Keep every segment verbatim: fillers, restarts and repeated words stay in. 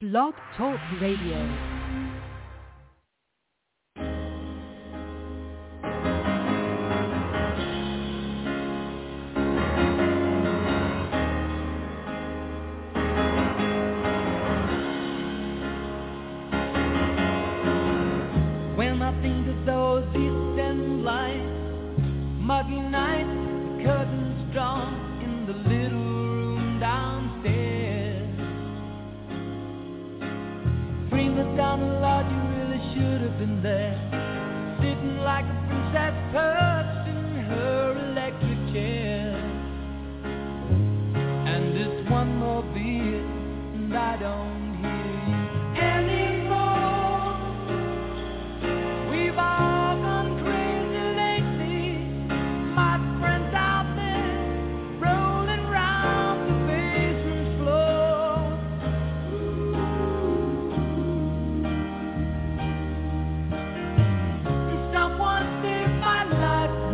Blog Talk Radio. When I think of those eastern lights, muggy nights, the curtains drawn in the little room downstairs. Bring us down a lot, you really should have been there, sitting like a princess perched in her electric chair. And it's one more beer, and I don't hear you anymore. We've all gone crazy lately, my friends out there, rolling round the basement floor. And someone saved my life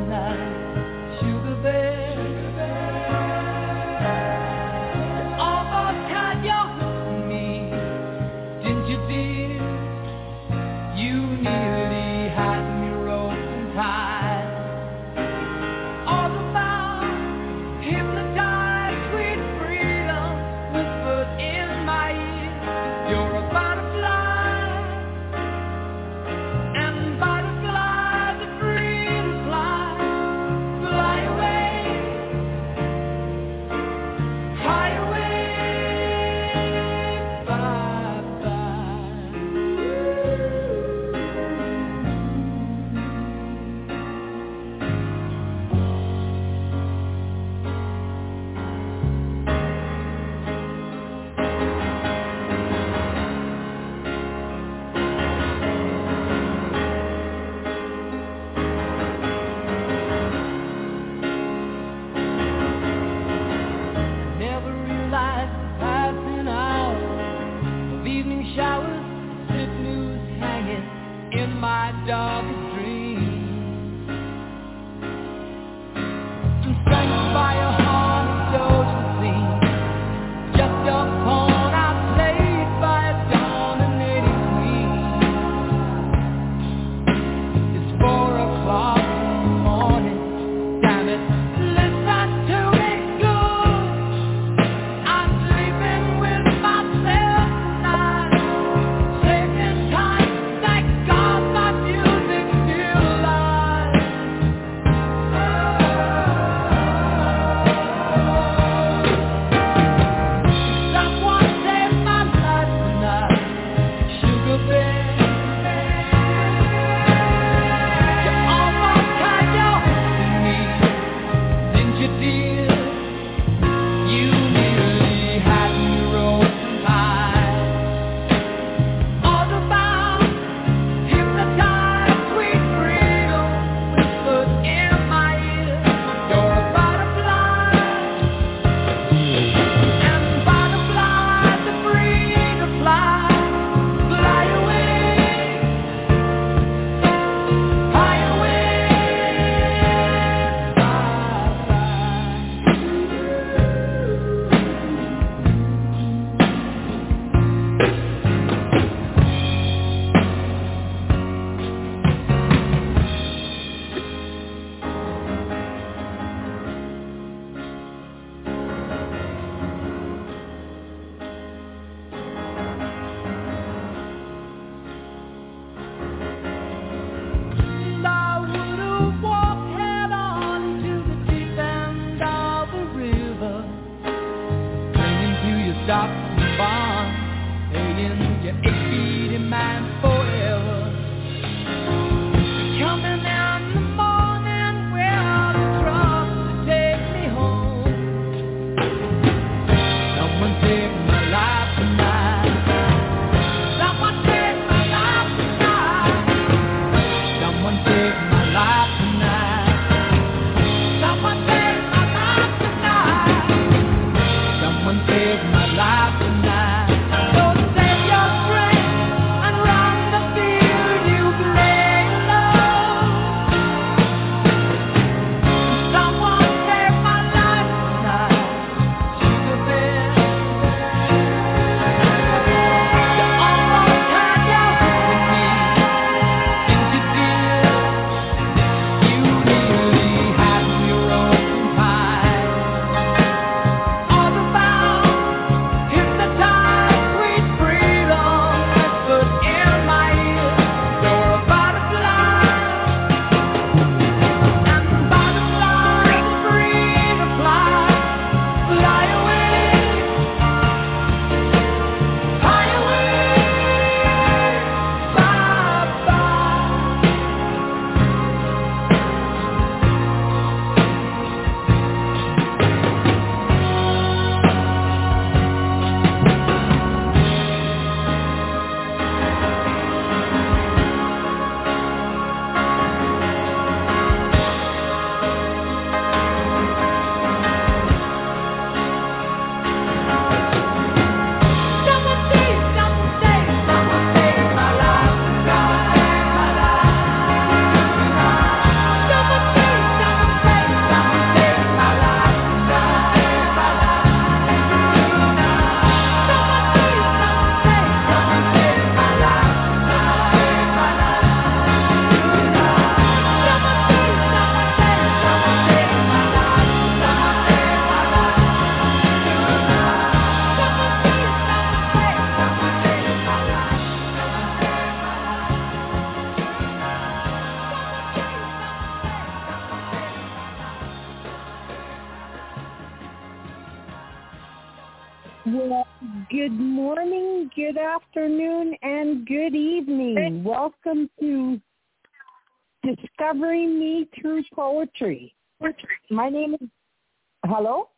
good afternoon, and good evening. Welcome to Discovering Me Through Poetry. My name is, hello?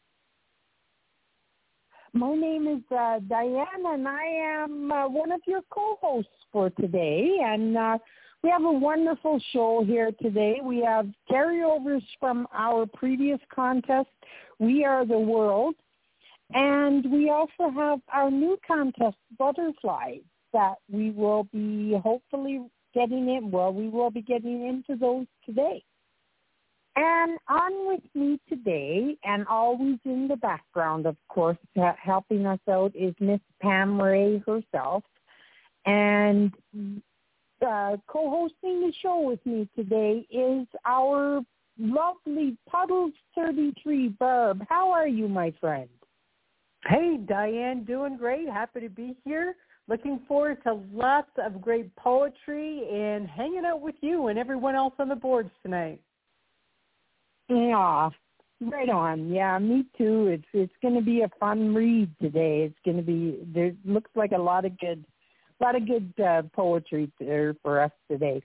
My name is uh, Diane, and I am uh, one of your co-hosts for today. And uh, we have a wonderful show here today. We have carryovers from our previous contest, We Are the World. And we also have our new contest, Butterflies, that we will be hopefully getting in. Well, we will be getting into those today. And on with me today, and always in the background, of course, uh, helping us out is Miss Pam Ray herself. And uh, co-hosting the show with me today is our lovely Puddles thirty-three, Barb. How are you, my friend? Hey, Diane, doing great. Happy to be here. Looking forward to lots of great poetry and hanging out with you and everyone else on the boards tonight. Yeah, right on. Yeah, me too. It's it's going to be a fun read today. It's going to be, there looks like a lot of good, a lot of good uh, poetry there for us today.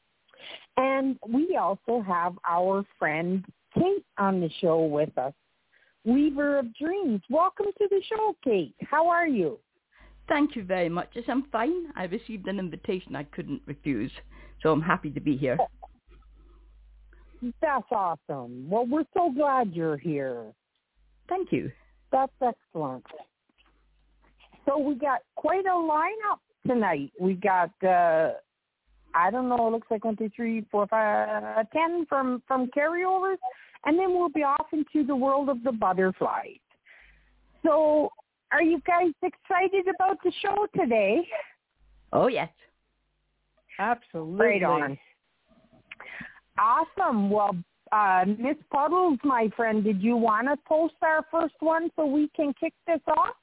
And we also have our friend Kate on the show with us. Weaver of Dreams. Welcome to the show, Kate. How are you? Thank you very much. Yes, I'm fine. I received an invitation I couldn't refuse, so I'm happy to be here. That's awesome. Well, we're so glad you're here. Thank you. That's excellent. So we got quite a lineup tonight. We got, uh, I don't know, it looks like one, two, three, four, five, ten from, from carryovers. And then we'll be off into the world of the butterflies. So are you guys excited about the show today? Oh, yes. Absolutely. Right on. Awesome. Well, uh, Miss Puddles, my friend, did you want to post our first one so we can kick this off?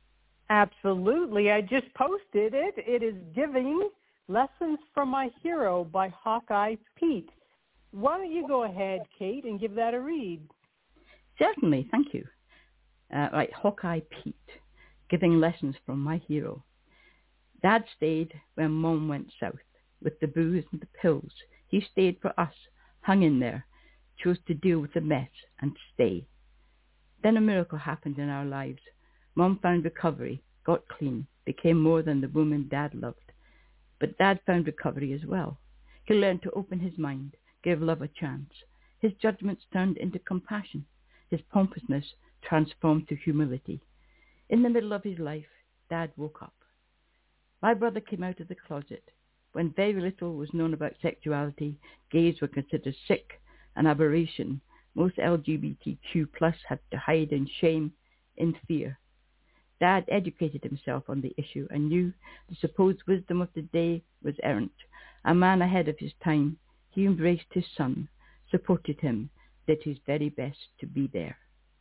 Absolutely. I just posted it. It is Giving Lessons from My Hero by Hawkeye Pete. Why don't you go ahead, Kate, and give that a read? Certainly, thank you. Uh, right, Hawkeye Pete, Giving Lessons from My Hero. Dad stayed when Mom went south with the booze and the pills. He stayed for us, hung in there, chose to deal with the mess and stay. Then a miracle happened in our lives. Mom found recovery, got clean, became more than the woman Dad loved. But Dad found recovery as well. He learned to open his mind, gave love a chance. His judgments turned into compassion. His pompousness transformed to humility. In the middle of his life, Dad woke up. My brother came out of the closet. When very little was known about sexuality, gays were considered sick, an aberration. Most L G B T Q plus had to hide in shame, in fear. Dad educated himself on the issue and knew the supposed wisdom of the day was errant. A man ahead of his time, he embraced his son, supported him, did his very best to be there.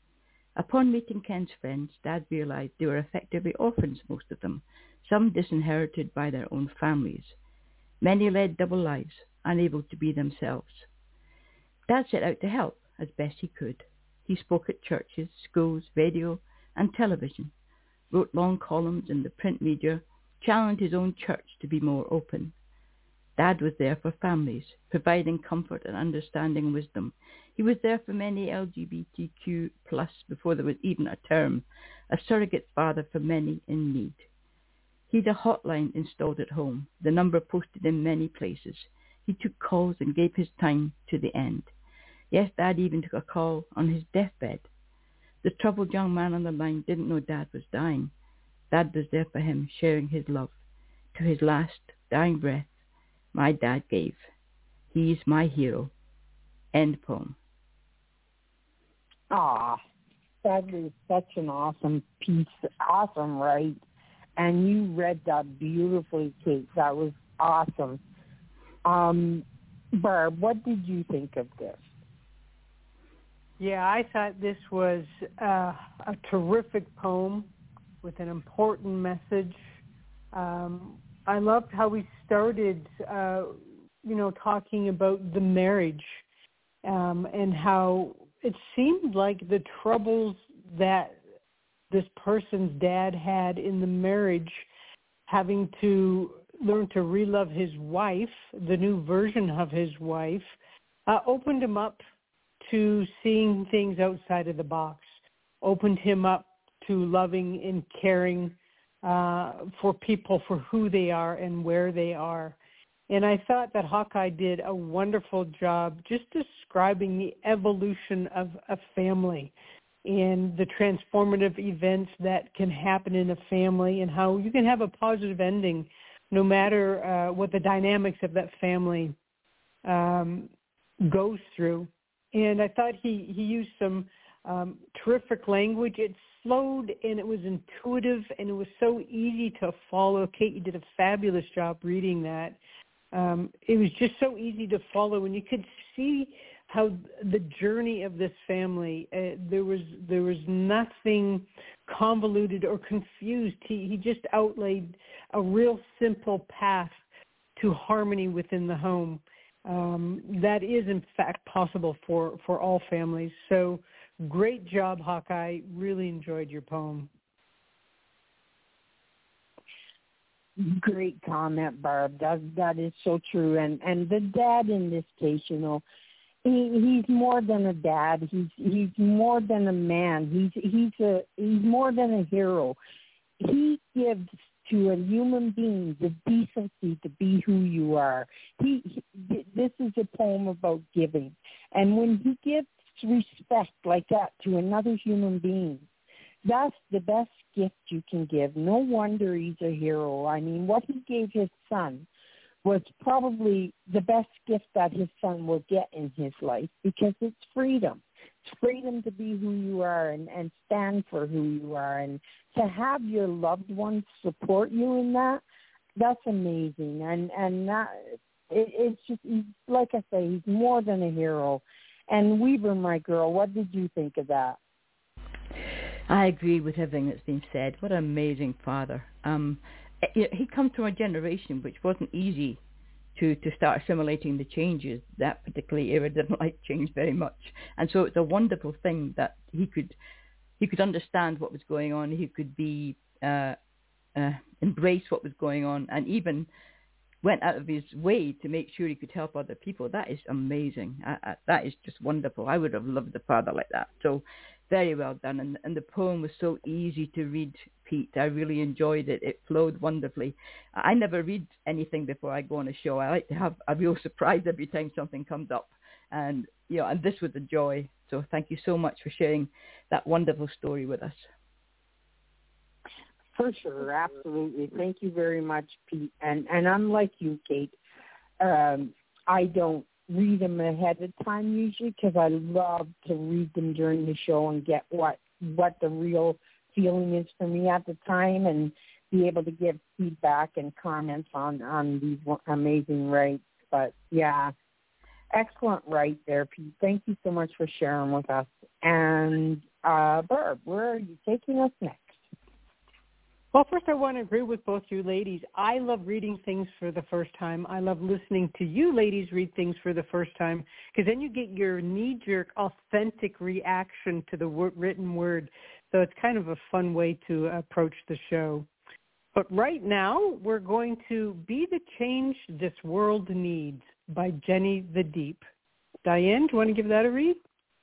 Upon meeting Ken's friends, Dad realized they were effectively orphans, most of them, some disinherited by their own families. Many led double lives, unable to be themselves. Dad set out to help as best he could. He spoke at churches, schools, radio, and television, wrote long columns in the print media, challenged his own church to be more open. Dad was there for families, providing comfort and understanding wisdom. He was there for many L G B T Q plus before there was even a term, a surrogate father for many in need. He had a hotline installed at home, the number posted in many places. He took calls and gave his time to the end. Yes, Dad even took a call on his deathbed. The troubled young man on the line didn't know Dad was dying. Dad was there for him, sharing his love. To his last dying breath, my dad gave. He's my hero. End poem. Aw, that is such an awesome piece. Awesome, right? And you read that beautifully, Kate. That was awesome. Um, Barb, what did you think of this? Yeah, I thought this was uh, a terrific poem with an important message. Um, I loved how we started, uh, you know, talking about the marriage um, and how it seemed like the troubles that this person's dad had in the marriage having to learn to relove his wife, the new version of his wife, uh, opened him up to seeing things outside of the box, opened him up to loving and caring uh, for people for who they are and where they are. And I thought that Hawkeye did a wonderful job just describing the evolution of a family and the transformative events that can happen in a family and how you can have a positive ending no matter uh, what the dynamics of that family um, goes through. And I thought he, he used some um, terrific language. It flowed and it was intuitive and it was so easy to follow. Kate, you did a fabulous job reading that. Um, it was just so easy to follow, and you could see how the journey of this family, uh, there was there was nothing convoluted or confused. He, he just outlaid a real simple path to harmony within the home. Um, that is, in fact, possible for, for all families. So great job, Hawkeye. Really enjoyed your poem. Great comment, Barb. That that is so true. And and the dad in this case, you know, he he's more than a dad. He's he's more than a man. He's he's a he's more than a hero. He gives to a human being the decency to be who you are. He, he this is a poem about giving, and when he gives respect like that to another human being, that's the best gift you can give. No wonder he's a hero. I mean, what he gave his son was probably the best gift that his son will get in his life, because it's freedom. It's freedom to be who you are and, and stand for who you are. And to have your loved ones support you in that, that's amazing. And, and that, it, it's just, like I say, he's more than a hero. And Weaver, my girl, what did you think of that? I agree with everything that's been said. What an amazing father. Um, he come from a generation which wasn't easy to, to start assimilating the changes. That particular era didn't like change very much. And so it's a wonderful thing that he could he could understand what was going on. He could be uh, uh, embrace what was going on, and even went out of his way to make sure he could help other people. That is amazing. I, I, that is just wonderful. I would have loved a father like that. So very well done. And, and the poem was so easy to read, Pete. I really enjoyed it. It flowed wonderfully. I never read anything before I go on a show. I like to have a real surprise every time something comes up. And, you know, and this was a joy. So thank you so much for sharing that wonderful story with us. For sure, absolutely. Thank you very much, Pete. And and unlike you, Kate, um, I don't read them ahead of time usually, because I love to read them during the show and get what what the real feeling is for me at the time, and be able to give feedback and comments on, on these amazing writes. But, yeah, excellent write there, Pete. Thank you so much for sharing with us. And, uh, Barb, where are you taking us next? Well, first I want to agree with both you ladies. I love reading things for the first time. I love listening to you ladies read things for the first time, because then you get your knee-jerk, authentic reaction to the word, written word. So it's kind of a fun way to approach the show. But right now, we're going to Be the Change This World Needs by Jenny the Deep. Diane, do you want to give that a read?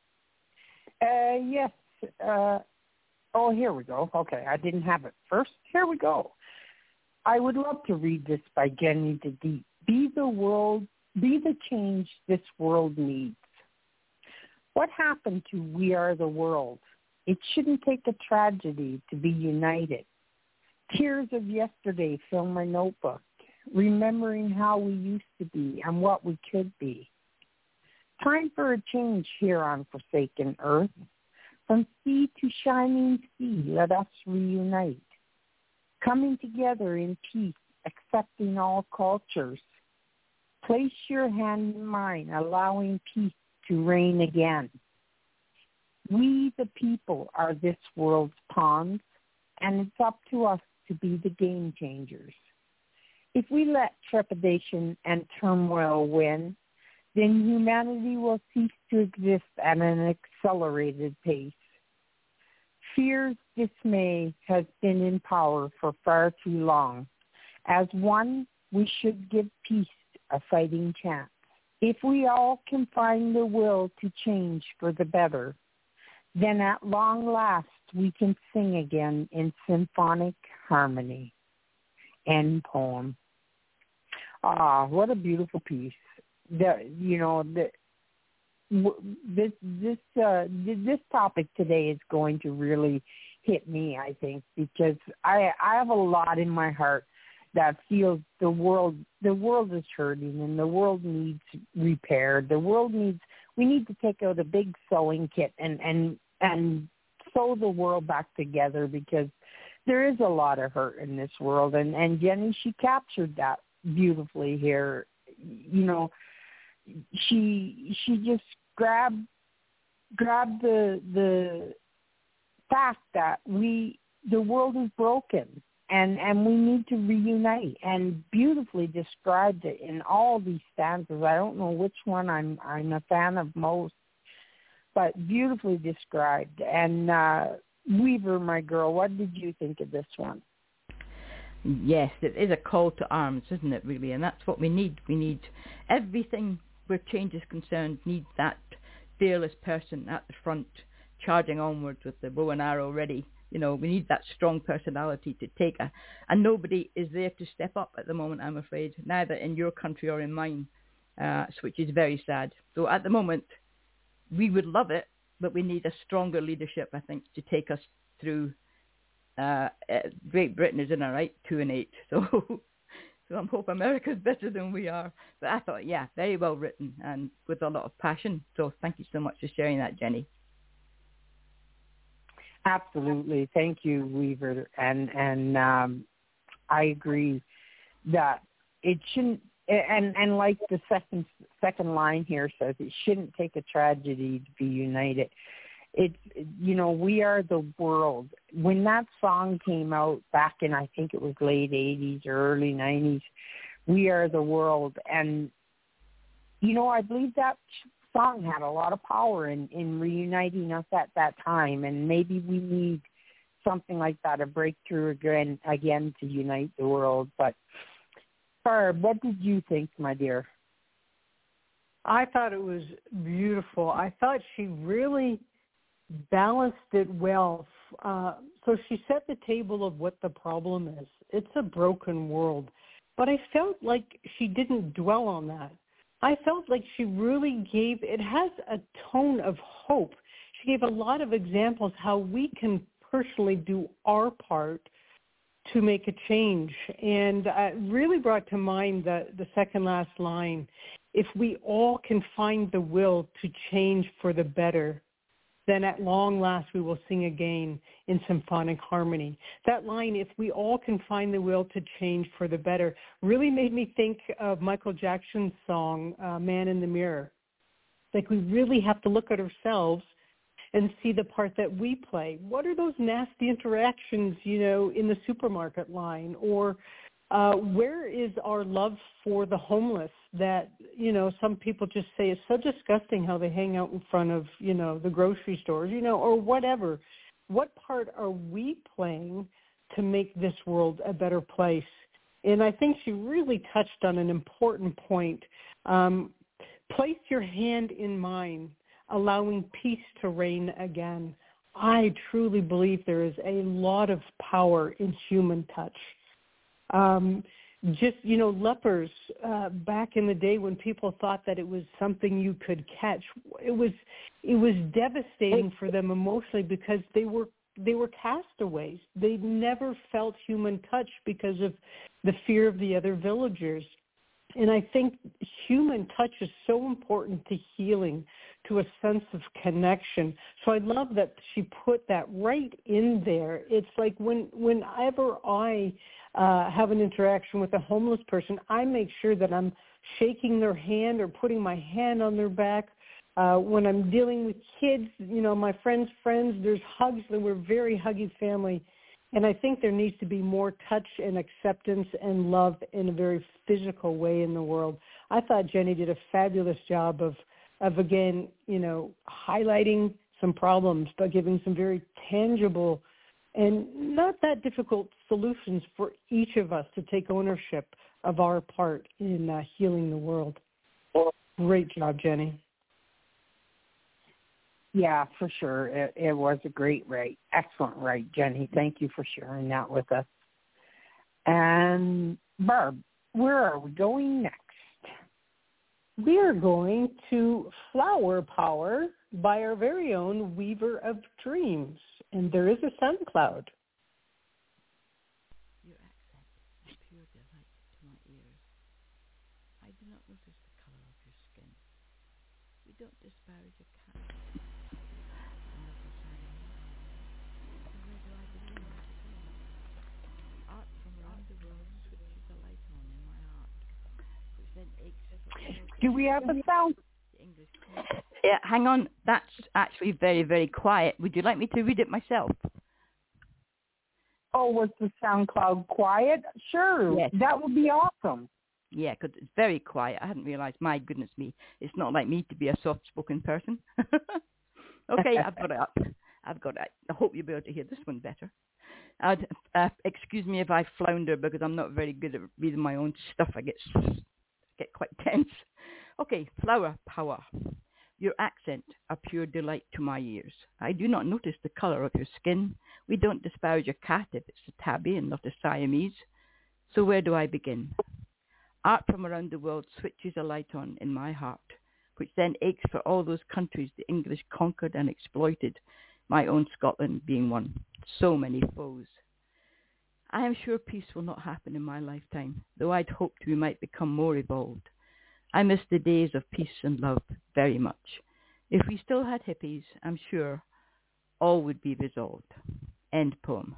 Uh, yes. Uh Oh, here we go. Okay, I didn't have it first. Here we go. I would love to read this by Jenny the Deep. Be the world, be the change this world needs. What happened to We Are the World? It shouldn't take a tragedy to be united. Tears of yesterday fill my notebook, remembering how we used to be and what we could be. Time for a change here on forsaken earth. From sea to shining sea, let us reunite. Coming together in peace, accepting all cultures. Place your hand in mine, allowing peace to reign again. We, the people, are this world's pawns, and it's up to us to be the game changers. If we let trepidation and turmoil win, then humanity will cease to exist at an accelerated pace. Fear's dismay has been in power for far too long. As one, we should give peace a fighting chance. If we all can find the will to change for the better, then at long last we can sing again in symphonic harmony. End poem. Ah, what a beautiful piece. The, you know, the, this this uh, this topic today is going to really hit me, I think, because I I have a lot in my heart that feels the world the world is hurting and the world needs repaired. The world needs we need to take out a big sewing kit and and and sew the world back together, because there is a lot of hurt in this world, and and Jenny, she captured that beautifully here. You know, she she just grabbed grabbed the the fact that we the world is broken and and we need to reunite, and beautifully described it in all these stanzas. I don't know which one I'm I'm a fan of most, but beautifully described. And uh, Weaver, my girl, what did you think of this one? Yes, it is a call to arms, isn't it, really? And that's what we need. We need everything where change is concerned, needs that fearless person at the front, charging onwards with the bow and arrow ready. You know, we need that strong personality to take a, and nobody is there to step up at the moment, I'm afraid, neither in your country or in mine, uh, which is very sad. So at the moment, we would love it, but we need a stronger leadership, I think, to take us through. Uh, Great Britain is in a right two and eight, so so I hope America's better than we are. But I thought, yeah, very well written and with a lot of passion. So thank you so much for sharing that, Jenny. Absolutely, thank you, Weaver, and and um, I agree that it shouldn't. And and like the second second line here says, it shouldn't take a tragedy to be united. It's, you know, we are the world. When that song came out back in, I think it was late eighties or early nineties, we are the world. And, you know, I believe that song had a lot of power in, in reuniting us at that time. And maybe we need something like that, a breakthrough again, again to unite the world. But, Barb, what did you think, my dear? I thought it was beautiful. I thought she really balanced it well. Uh, so she set the table of what the problem is. It's a broken world. But I felt like she didn't dwell on that. I felt like she really gave, it has a tone of hope. She gave a lot of examples how we can personally do our part to make a change. And uh, really brought to mind the, the second last line. If we all can find the will to change for the better, then at long last we will sing again in symphonic harmony. That line, if we all can find the will to change for the better, really made me think of Michael Jackson's song, uh, Man in the Mirror. Like, we really have to look at ourselves and see the part that we play. What are those nasty interactions, you know, in the supermarket line? Or uh, where is our love for the homeless that, you know, some people just say it's so disgusting how they hang out in front of, you know, the grocery stores, you know, or whatever. What part are we playing to make this world a better place? And I think she really touched on an important point. Um, place your hand in mine, allowing peace to reign again. I truly believe there is a lot of power in human touch. Um, just, you know, lepers, uh, back in the day when people thought that it was something you could catch, it was, it was devastating for them emotionally because they were, they were castaways. They never felt human touch because of the fear of the other villagers. And I think human touch is so important to healing, to a sense of connection. So I love that she put that right in there. It's like when whenever I uh, have an interaction with a homeless person, I make sure that I'm shaking their hand or putting my hand on their back. Uh, when I'm dealing with kids, you know, my friends' friends, there's hugs, and we're a very huggy family. And I think there needs to be more touch and acceptance and love in a very physical way in the world. I thought Jenny did a fabulous job of, of again, you know, highlighting some problems, but giving some very tangible and not that difficult solutions for each of us to take ownership of our part in uh, healing the world. Great job, Jenny. Yeah, for sure. It, it was a great write. Excellent write, Jenny. Thank you for sharing that with us. And Barb, where are we going next? We are going to Flower Power by our very own Weaver of Dreams. And there is a sun cloud. Your accent is pure delight to my ears. I do not notice the color of your skin. We don't disparage a cat. Art from around the world switches the light on in my heart, which then aches for Do we have a sound? English. Yeah, hang on. That's actually very, very quiet. Would you like me to read it myself? Oh, was the SoundCloud quiet? Sure. Yes. That would be awesome. Yeah, because it's very quiet. I hadn't realized. My goodness me, it's not like me to be a soft-spoken person. Okay, I've got it up. I've got it. I hope you'll be able to hear this one better. Uh, uh, excuse me if I flounder because I'm not very good at reading my own stuff. I get get quite tense. Okay, Flower Power. Your accent, a pure delight to my ears. I do not notice the color of your skin. We don't disparage a cat if it's a tabby and not a Siamese. So where do I begin? Art from around the world switches a light on in my heart, which then aches for all those countries the English conquered and exploited, my own Scotland being one. So many foes. I am sure peace will not happen in my lifetime, though I'd hoped we might become more evolved. I miss the days of peace and love very much. If we still had hippies, I'm sure all would be resolved. End poem.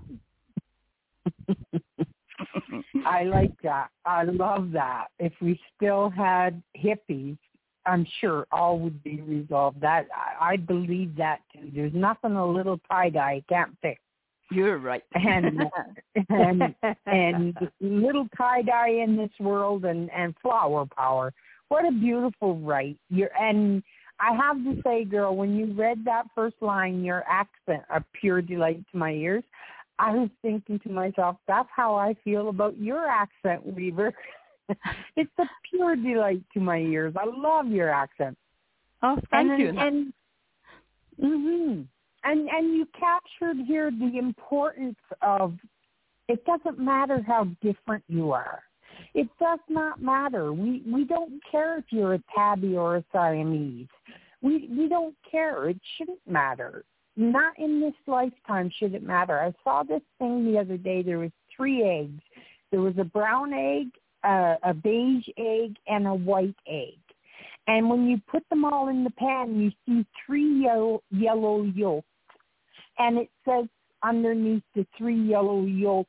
I like that. I love that. If we still had hippies, I'm sure all would be resolved. That I, I believe that too. There's nothing a little tie-dye can't fix. You're right. and and and little tie-dye in this world and, and flower power. What a beautiful write. You're, and I have to say, girl, when you read that first line, your accent, a pure delight to my ears, I was thinking to myself, that's how I feel about your accent, Weaver. It's a pure delight to my ears. I love your accent. Oh, thank and, you. And, mm-hmm. and and you captured here the importance of it doesn't matter how different you are. It does not matter. We we don't care if you're a tabby or a Siamese. We we don't care. It shouldn't matter. Not in this lifetime should it matter. I saw this thing the other day. There was three eggs. There was a brown egg, uh, a beige egg, and a white egg. And when you put them all in the pan, you see three yellow, yellow yolks. And it says underneath the three yellow yolks,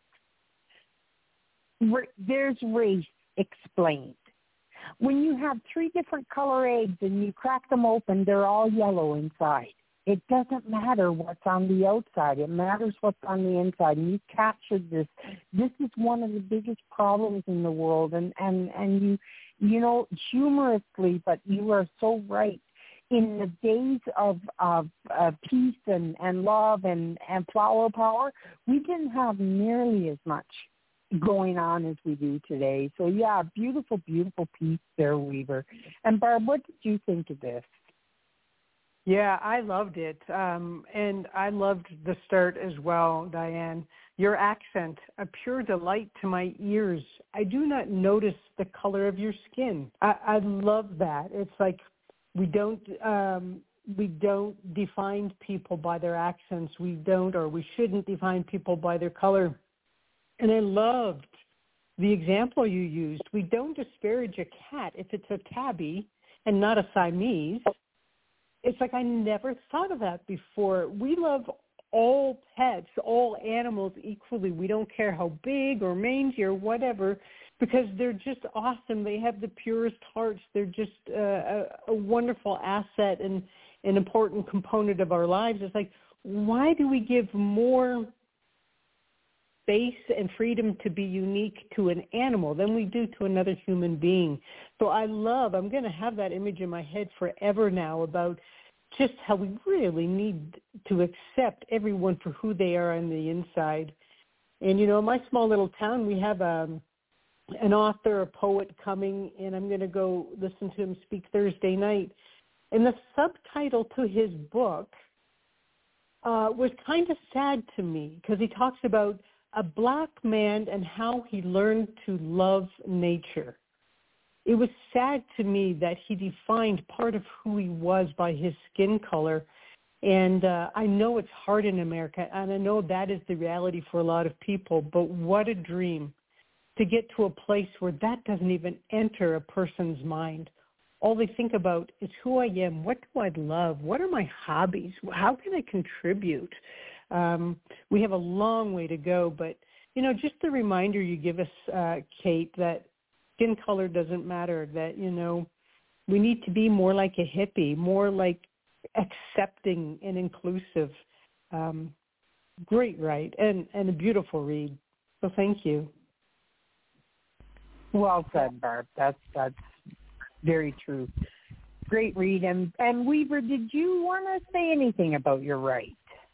there's race explained. When you have three different color eggs and you crack them open, they're all yellow inside. It doesn't matter what's on the outside. It matters what's on the inside. And you captured this. This is one of the biggest problems in the world. And, and, and you, you know, humorously, but you are so right. In the days of, of uh, peace and, and love and, and flower power, we didn't have nearly as much going on as we do today. So, yeah, beautiful, beautiful piece there, Weaver. And, Barb, what did you think of this? Yeah, I loved it. Um, and I loved the start as well, Diane. Your accent, a pure delight to my ears. I do not notice the color of your skin. I, I love that. It's like we don't um, we don't define people by their accents. We don't, or we shouldn't define people by their color. And I loved the example you used. We don't disparage a cat if it's a tabby and not a Siamese. It's like I never thought of that before. We love all pets, all animals equally. We don't care how big or mangy or whatever, because they're just awesome. They have the purest hearts. They're just uh, a, a wonderful asset and an important component of our lives. It's like, why do we give more space and freedom to be unique to an animal than we do to another human being? So I love, I'm going to have that image in my head forever now about just how we really need to accept everyone for who they are on the inside. And, you know, in my small little town, we have um, an author, a poet coming, and I'm going to go listen to him speak Thursday night. And the subtitle to his book uh, was kind of sad to me because he talks about a black man and how he learned to love nature. It was sad to me that he defined part of who he was by his skin color. And uh, I know it's hard in America, and I know that is the reality for a lot of people, but what a dream to get to a place where that doesn't even enter a person's mind. All they think about is who I am, what do I love, what are my hobbies, how can I contribute? Um, we have a long way to go, but, you know, just the reminder you give us, uh, Kate, that skin color doesn't matter, that, you know, we need to be more like a hippie, more like accepting and inclusive. Um, great write and, and a beautiful read. So thank you. Well said, Barb. That's that's very true. Great read. And, and Weaver, did you want to say anything about your write?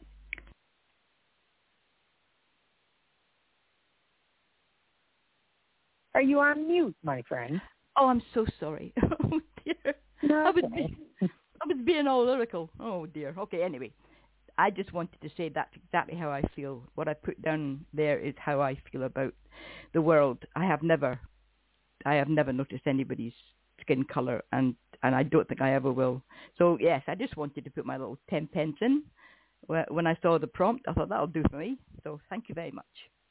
Are you on mute, my friend? Oh, I'm so sorry. Oh, dear. No, I was, okay. be, I was being all lyrical. Oh, dear. Okay, anyway. I just wanted to say that's exactly how I feel. What I put down there is how I feel about the world. I have never, I have never noticed anybody's skin color, and, and I don't think I ever will. So, yes, I just wanted to put my little ten pence in. When I saw the prompt, I thought that'll do for me. So thank you very much.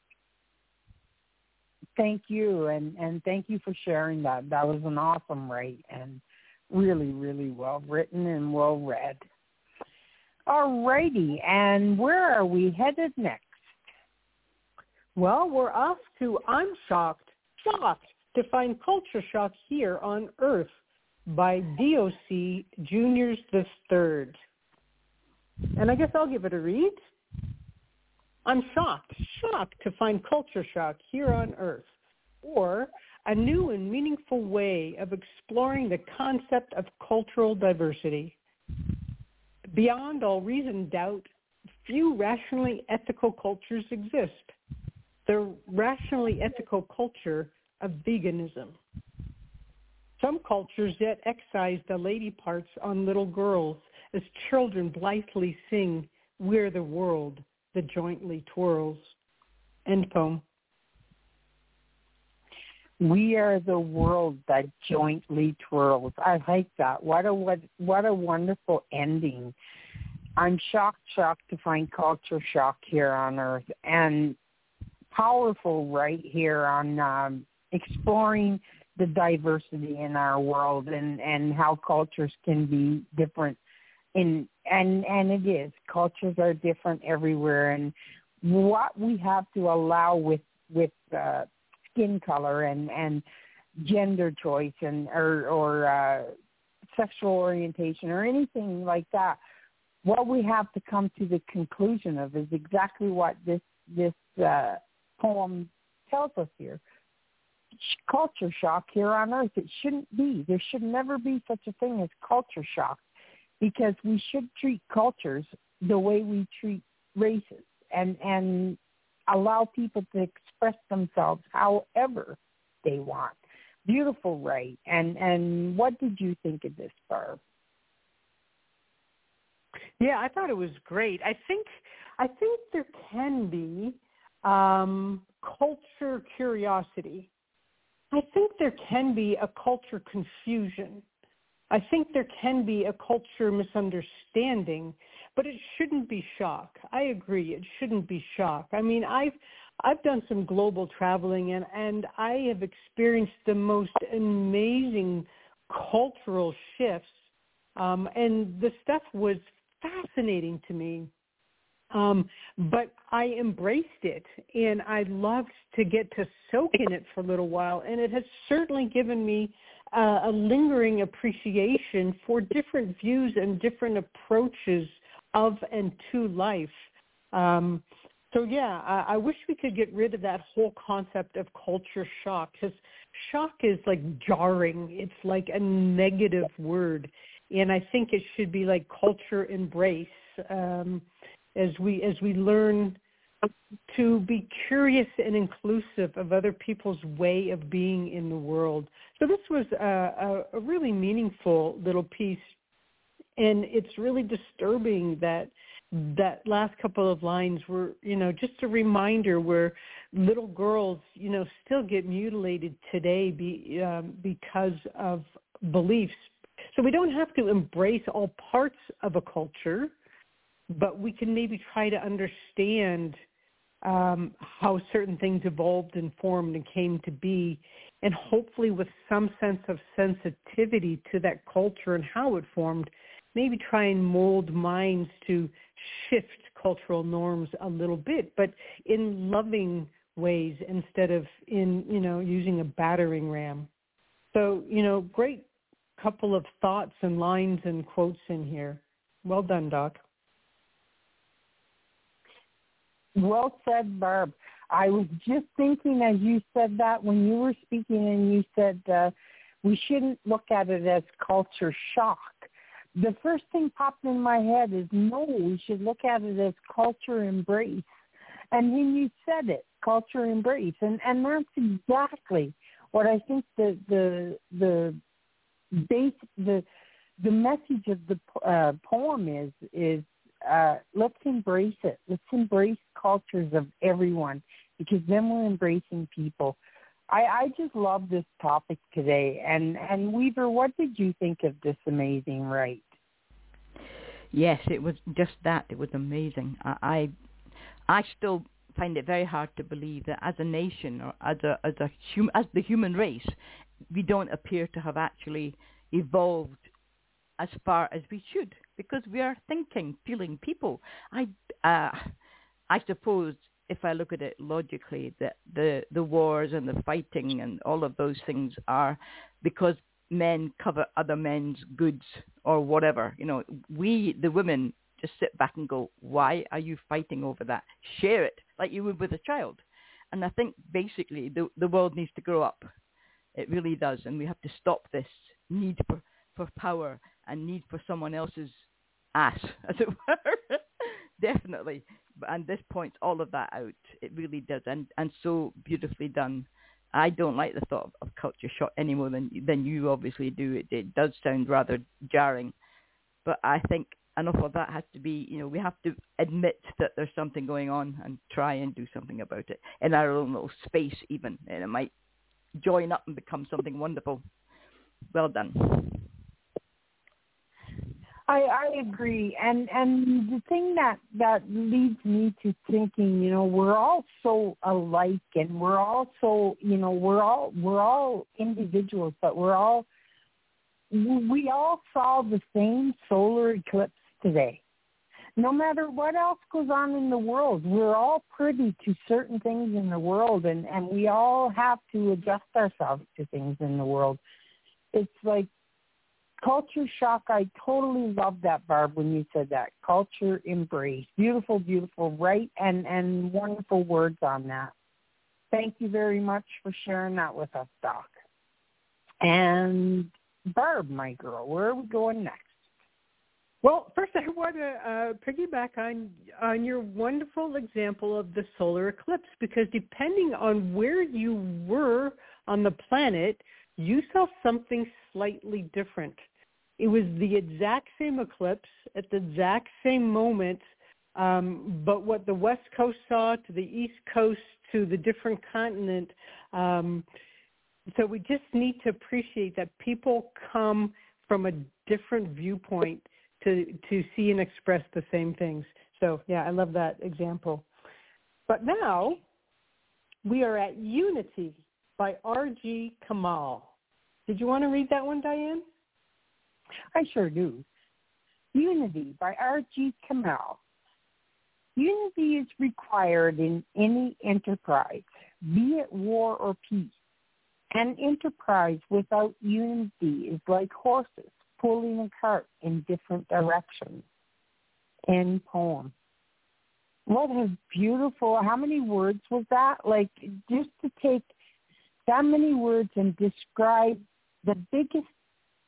Thank you, and, and thank you for sharing that. That was an awesome write and really, really well written and well read. All righty, and where are we headed next? Well, we're off to I'm Shocked, Shocked to Find Culture Shock Here on Earth by D O C Juniors the Third. And I guess I'll give it a read. I'm shocked, shocked to find culture shock here on Earth, or a new and meaningful way of exploring the concept of cultural diversity. Beyond all reasoned doubt, few rationally ethical cultures exist. The rationally ethical culture of veganism. Some cultures yet excise the lady parts on little girls as children blithely sing, "We're the world that jointly twirls." End poem. We are the world that jointly twirls. I like that. What a what, what a wonderful ending. I'm shocked, shocked to find culture shock here on Earth, and powerful right here on um, exploring the diversity in our world and, and how cultures can be different. In and and it is. Cultures are different everywhere, and what we have to allow with with uh, skin color and, and gender choice and or or uh, sexual orientation or anything like that, what we have to come to the conclusion of is exactly what this this uh, poem tells us here. Culture shock here on Earth. It shouldn't be. There should never be such a thing as culture shock, because we should treat cultures the way we treat races and, and allow people to express themselves however they want. Beautiful, right? And and what did you think of this, Barb? Yeah, I thought it was great. I think I think there can be um, culture curiosity. I think there can be a culture confusion. I think there can be a culture misunderstanding, but it shouldn't be shock. I agree, it shouldn't be shock. I mean, I've I've done some global traveling, and, and I have experienced the most amazing cultural shifts, um, and the stuff was fascinating to me. Um, but I embraced it, and I loved to get to soak in it for a little while, and it has certainly given me uh, a lingering appreciation for different views and different approaches of and to life. Um, so, yeah, I, I wish we could get rid of that whole concept of culture shock, because shock is like jarring. It's like a negative word. and I think it should be like culture embrace, um, as we as we learn to be curious and inclusive of other people's way of being in the world. So this was a, a, a really meaningful little piece, and it's really disturbing that that last couple of lines were, you know, just a reminder where little girls, you know, still get mutilated today be, um, because of beliefs. So we don't have to embrace all parts of a culture, but we can maybe try to understand um, how certain things evolved and formed and came to be, and hopefully with some sense of sensitivity to that culture and how it formed, maybe try and mold minds to shift cultural norms a little bit, but in loving ways instead of in, you know, using a battering ram. So, you know, great couple of thoughts and lines and quotes in here. Well done, Doc. Well said, Barb. I was just thinking as you said that when you were speaking, and you said uh, we shouldn't look at it as culture shock. The first thing popped in my head is, no, we should look at it as culture embrace. And when you said it, culture embrace, and, and that's exactly what I think the the the base the the message of the uh, poem is is uh, let's embrace it. Let's embrace cultures of everyone, because then we're embracing people. I, I just love this topic today. And, and Weaver, what did you think of this amazing rite? Yes, it was just that. It was amazing. I, I, I still find it very hard to believe that as a nation or as a as a hum, as the human race, we don't appear to have actually evolved as far as we should, because we are thinking, feeling people. I, uh, I suppose, if I look at it logically, that the, the wars and the fighting and all of those things are because men covet other men's goods or whatever. You know, we, the women, just sit back and go, why are you fighting over that? Share it like you would with a child. And I think basically the, the world needs to grow up. It really does. And we have to stop this need for, for power and need for someone else's ass, as it were. Definitely. And this points all of that out. It really does. And, and so beautifully done. I don't like the thought of, of culture shock any more than, than you obviously do. It, it does sound rather jarring. But I think enough of that has to be, you know, we have to admit that there's something going on and try and do something about it in our own little space even. And it might join up and become something wonderful. Well done. I, I agree. And and the thing that, that leads me to thinking, you know, we're all so alike, and we're all so, you know, we're all we're all individuals, but we're all we all saw the same solar eclipse today. No matter what else goes on in the world, we're all privy to certain things in the world, and, and we all have to adjust ourselves to things in the world. It's like culture shock. I totally love that, Barb, when you said that. Culture embrace. Beautiful, beautiful, right? And, and wonderful words on that. Thank you very much for sharing that with us, Doc. And Barb, my girl, where are we going next? Well, first I want to uh, piggyback on on your wonderful example of the solar eclipse, because depending on where you were on the planet, you saw something slightly different. It was the exact same eclipse at the exact same moment, um, but what the West Coast saw to the East Coast to the different continent. Um, so we just need to appreciate that people come from a different viewpoint to to see and express the same things. So, yeah, I love that example. But now we are at Unity by R G Kamal. Did you want to read that one, Diane? I sure do. Unity by R G Kamal. Unity is required in any enterprise, be it war or peace. An enterprise without unity is like horses pulling a cart in different directions. End poem. What a beautiful, how many words was that? Like, just to take that many words and describe the biggest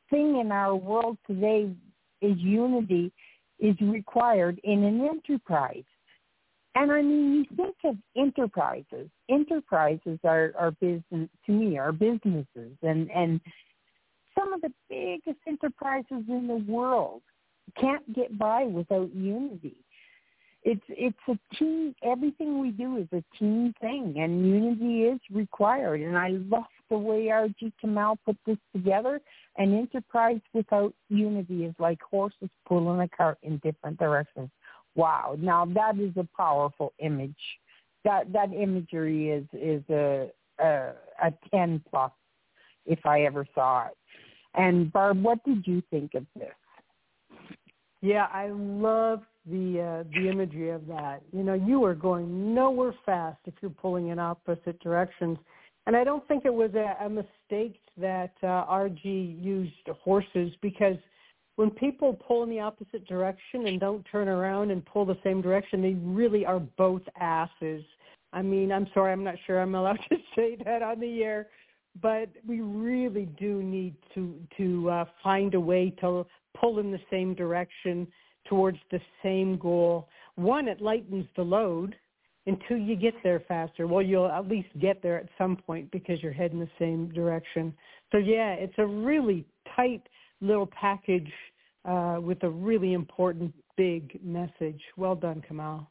thing in our world today is unity is required in an enterprise. And I mean, you think of enterprises. Enterprises are, are business, to me, are businesses. And, and some of the biggest enterprises in the world can't get by without unity. It's it's a team. Everything we do is a team thing, and unity is required. And I love the way R G Kamal put this together. An enterprise without unity is like horses pulling a cart in different directions. Wow! Now that is a powerful image. That that imagery is is a a, a ten plus, if I ever saw it. And Barb, what did you think of this? Yeah, I love the uh, the imagery of that. You know, you are going nowhere fast if you're pulling in opposite directions. And I don't think it was a, a mistake that uh, R G used horses, because when people pull in the opposite direction and don't turn around and pull the same direction, they really are both asses. I mean, I'm sorry, I'm not sure I'm allowed to say that on the air, but we really do need to to uh, find a way to pull in the same direction towards the same goal. One, it lightens the load, and two, you get there faster. Well, you'll at least get there at some point because you're heading the same direction. So, yeah, it's a really tight little package uh, with a really important big message. Well done, Kamal.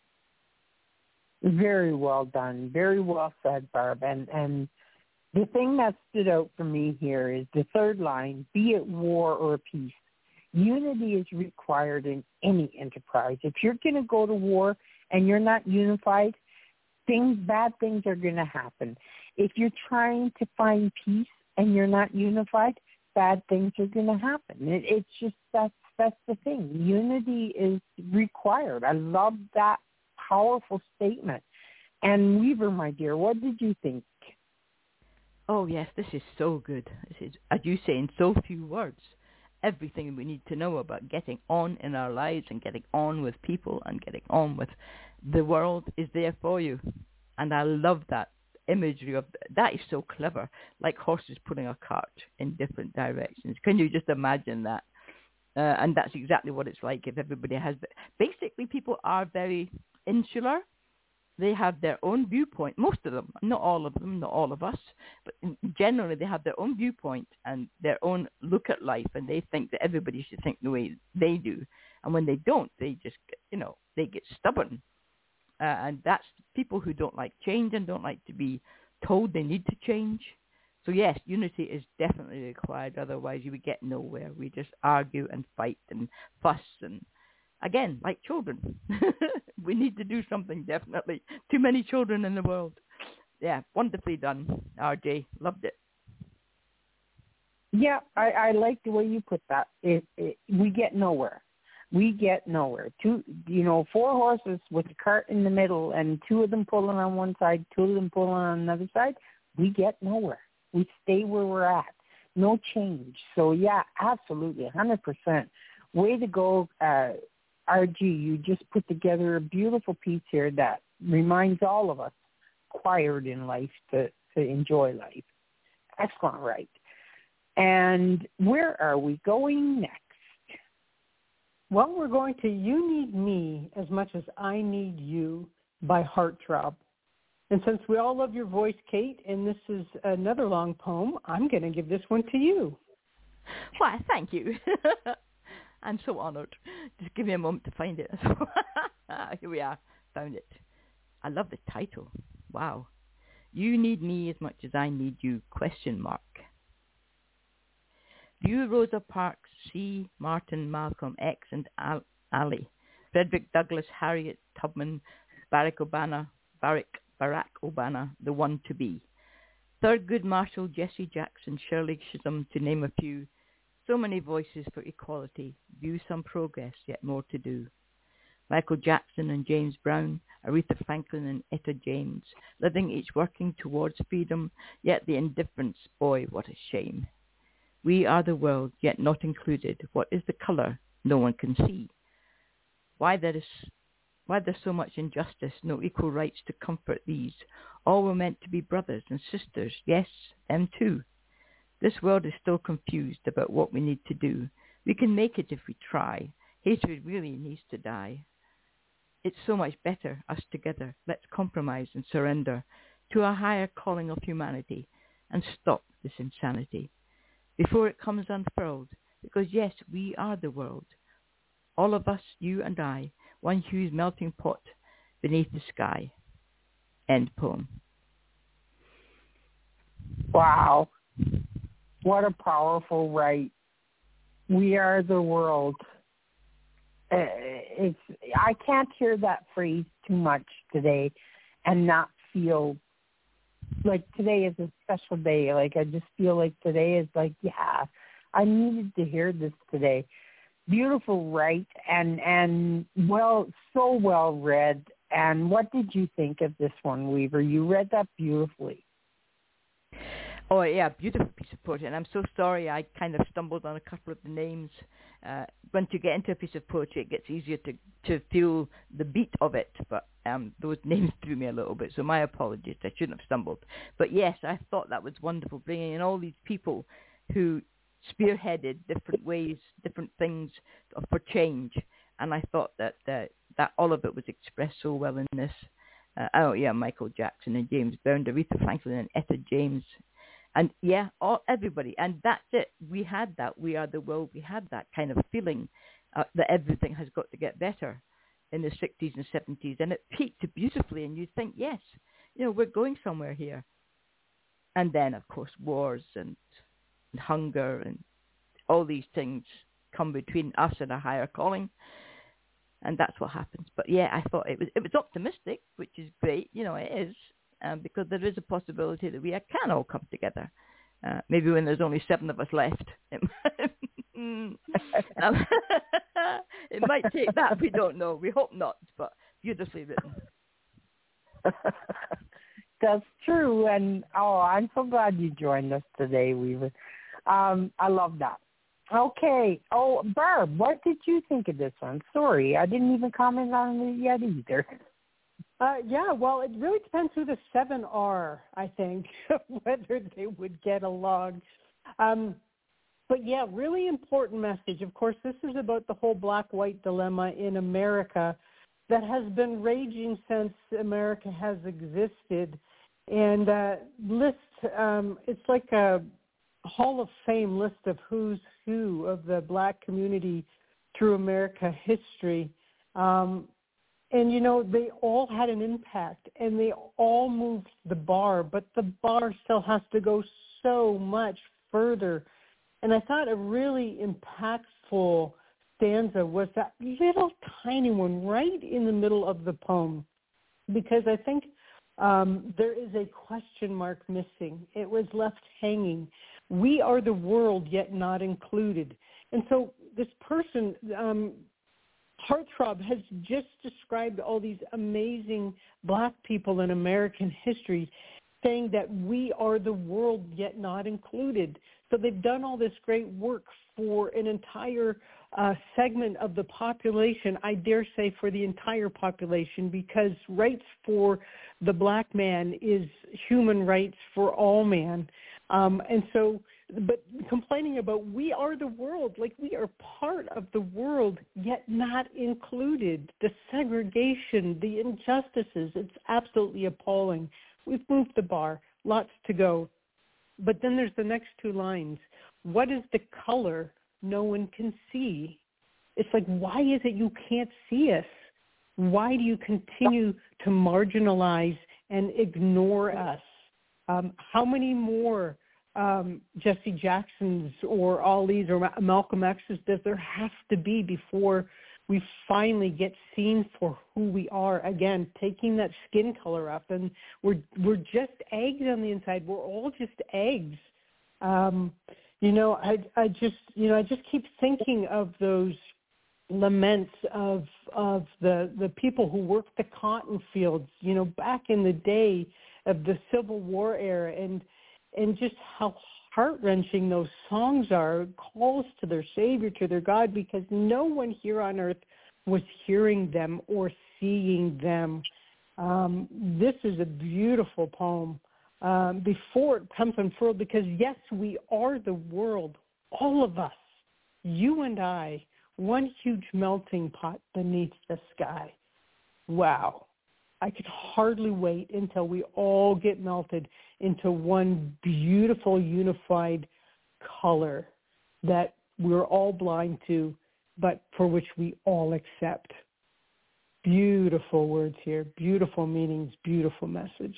Very well done. Very well said, Barb. And, and the thing that stood out for me here is the third line, be it war or peace. Unity is required in any enterprise. If you're going to go to war and you're not unified, things, bad things are going to happen. If you're trying to find peace and you're not unified, bad things are going to happen. It, it's just, that's, that's the thing. Unity is required. I love that powerful statement. And Weaver, my dear, what did you think? Oh, yes, this is so good. This is, as you say, in so few words, everything we need to know about getting on in our lives and getting on with people and getting on with the world is there for you. And I love that imagery of that. Is so clever, like horses pulling a cart in different directions. Can you just imagine that? Uh, and that's exactly what it's like if everybody has. Basically, people are very insular. They have their own viewpoint, most of them, not all of them, not all of us, but generally they have their own viewpoint and their own look at life, and they think that everybody should think the way they do. And when they don't, they just, you know, they get stubborn. Uh, and that's people who don't like change and don't like to be told they need to change. So yes, unity is definitely required, otherwise you would get nowhere. We just argue and fight and fuss and, again, like children. We need to do something, definitely. Too many children in the world. Yeah, wonderfully done, R J. Loved it. Yeah, I, I like the way you put that. It, it, we get nowhere. We get nowhere. Two, you know, four horses with a cart in the middle and two of them pulling on one side, two of them pulling on another side. We get nowhere. We stay where we're at. No change. So, yeah, absolutely, one hundred percent. Way to go, uh, R G, you just put together a beautiful piece here that reminds all of us required in life to, to enjoy life. Excellent, right? And where are we going next? Well, we're going to You Need Me as much as I Need You by Heartthrob. And since we all love your voice, Kate, and this is another long poem, I'm going to give this one to you. Why, thank you. I'm so honored. Just give me a moment to find it. Here we are. Found it. I love the title. Wow. You need me as much as I need you, question mark. View Rosa Parks, C. Martin, Malcolm, X, and Al- Ali. Frederick Douglass, Harriet Tubman, Barack Obama, Barack, Barack Obama, the one to be. Thurgood Marshall, Jesse Jackson, Shirley Chisholm, to name a few. So many voices for equality, view some progress, yet more to do. Michael Jackson and James Brown, Aretha Franklin and Etta James, living each working towards freedom, yet the indifference, boy, what a shame. We are the world, yet not included. What is the color? No one can see. Why there is, why there's so much injustice, no equal rights to comfort these. All were meant to be brothers and sisters, yes, them too. This world is still confused about what we need to do. We can make it if we try. Hatred really needs to die. It's so much better, us together. Let's compromise and surrender to a higher calling of humanity and stop this insanity before it comes unfurled. Because yes, we are the world. All of us, you and I, one huge melting pot beneath the sky. End poem. Wow. What a powerful right. We are the world. Uh, it's I can't hear that phrase too much today and not feel like today is a special day. Like I just feel like today is like, yeah, I needed to hear this today. Beautiful, right? And and well, so well read. And what did you think of this one, Weaver? You read that beautifully. Oh, yeah, beautiful piece of poetry. And I'm so sorry I kind of stumbled on a couple of the names. Uh, once you get into a piece of poetry, it gets easier to, to feel the beat of it. But um, those names threw me a little bit, so my apologies. I shouldn't have stumbled. But yes, I thought that was wonderful, bringing in all these people who spearheaded different ways, different things for change. And I thought that uh, that all of it was expressed so well in this. Uh, oh, yeah, Michael Jackson and James Brown, Aretha Franklin and Etta James. And yeah, all, everybody. And that's it. We had that. We are the world. We had that kind of feeling uh, that everything has got to get better in the sixties and seventies. And it peaked beautifully. And you think, yes, you know, we're going somewhere here. And then, of course, wars and, and hunger and all these things come between us and a higher calling. And that's what happens. But yeah, I thought it was it was optimistic, which is great. You know, it is. Um, because there is a possibility that we can all come together. Uh, maybe when there's only seven of us left. It, um, it might take that. We don't know. We hope not, but beautifully written. That's true. And, oh, I'm so glad you joined us today, Weaver. Um, I love that. Okay. Oh, Barb, what did you think of this one? Sorry, I didn't even comment on it yet either. Uh, yeah, well, it really depends who the seven are, I think, whether they would get along. Um, but, yeah, really important message. Of course, this is about the whole black-white dilemma in America that has been raging since America has existed. And uh, list, um, it's like a Hall of Fame list of who's who of the black community through America history. Um And, you know, they all had an impact, and they all moved the bar, but the bar still has to go so much further. And I thought a really impactful stanza was that little tiny one right in the middle of the poem, because I think um, there is a question mark missing. It was left hanging. We are the world, yet not included. And so this person... Um, Heartthrob has just described all these amazing black people in American history, saying that we are the world yet not included. So they've done all this great work for an entire uh, segment of the population, I dare say for the entire population, because rights for the black man is human rights for all man. Um, and so, but complaining about we are the world, like we are part of the world, yet not included. The segregation, the injustices, it's absolutely appalling. We've moved the bar, lots to go. But then there's the next two lines. What is the color no one can see? It's like, why is it you can't see us? Why do you continue to marginalize and ignore us? Um, how many more um, Jesse Jacksons or Ali's or Malcolm X's does there have to be before we finally get seen for who we are again, taking that skin color up? And we're we're just eggs on the inside. We're all just eggs. Um, you know, I I just you know I just keep thinking of those laments of of the the people who worked the cotton fields, you know, back in the day of the Civil War era, and and just how heart-wrenching those songs are, calls to their Savior, to their God, because no one here on earth was hearing them or seeing them. Um, this is a beautiful poem. um, before it comes unfurled, because yes, we are the world, all of us, you and I, one huge melting pot beneath the sky. Wow. I could hardly wait until we all get melted into one beautiful, unified color that we're all blind to, but for which we all accept. Beautiful words here, beautiful meanings, beautiful message.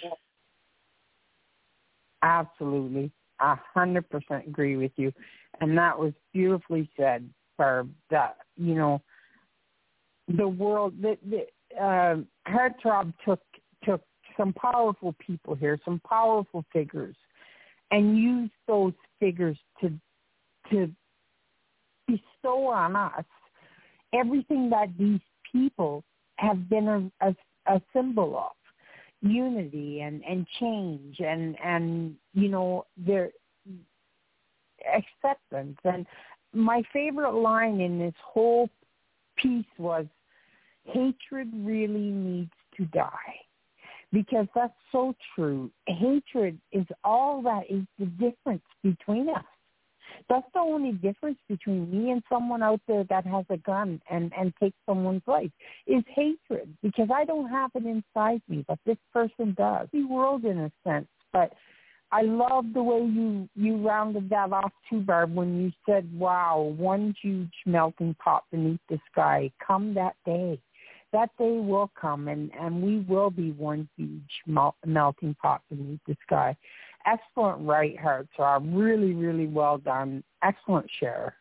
Absolutely. A hundred percent agree with you. And that was beautifully said, Barb, that, you know, the world, the, the, uh, Heartthrob took, took some powerful people here, some powerful figures, and used those figures to, to bestow on us everything that these people have been a, a, a symbol of. Unity and, and change and, and, you know, their acceptance. And my favorite line in this whole piece was, hatred really needs to die. Because that's so true. Hatred is all that is the difference between us. That's the only difference between me and someone out there that has a gun and, and takes someone's life is hatred, because I don't have it inside me, but this person does. The world in a sense, but I love the way you, you rounded that off too, Barb, when you said, wow, one huge melting pot beneath the sky. Come that day. That day will come, and, and we will be one huge mel- melting pot beneath the sky. Excellent right, Heartthrob. Really, really well done. Excellent share.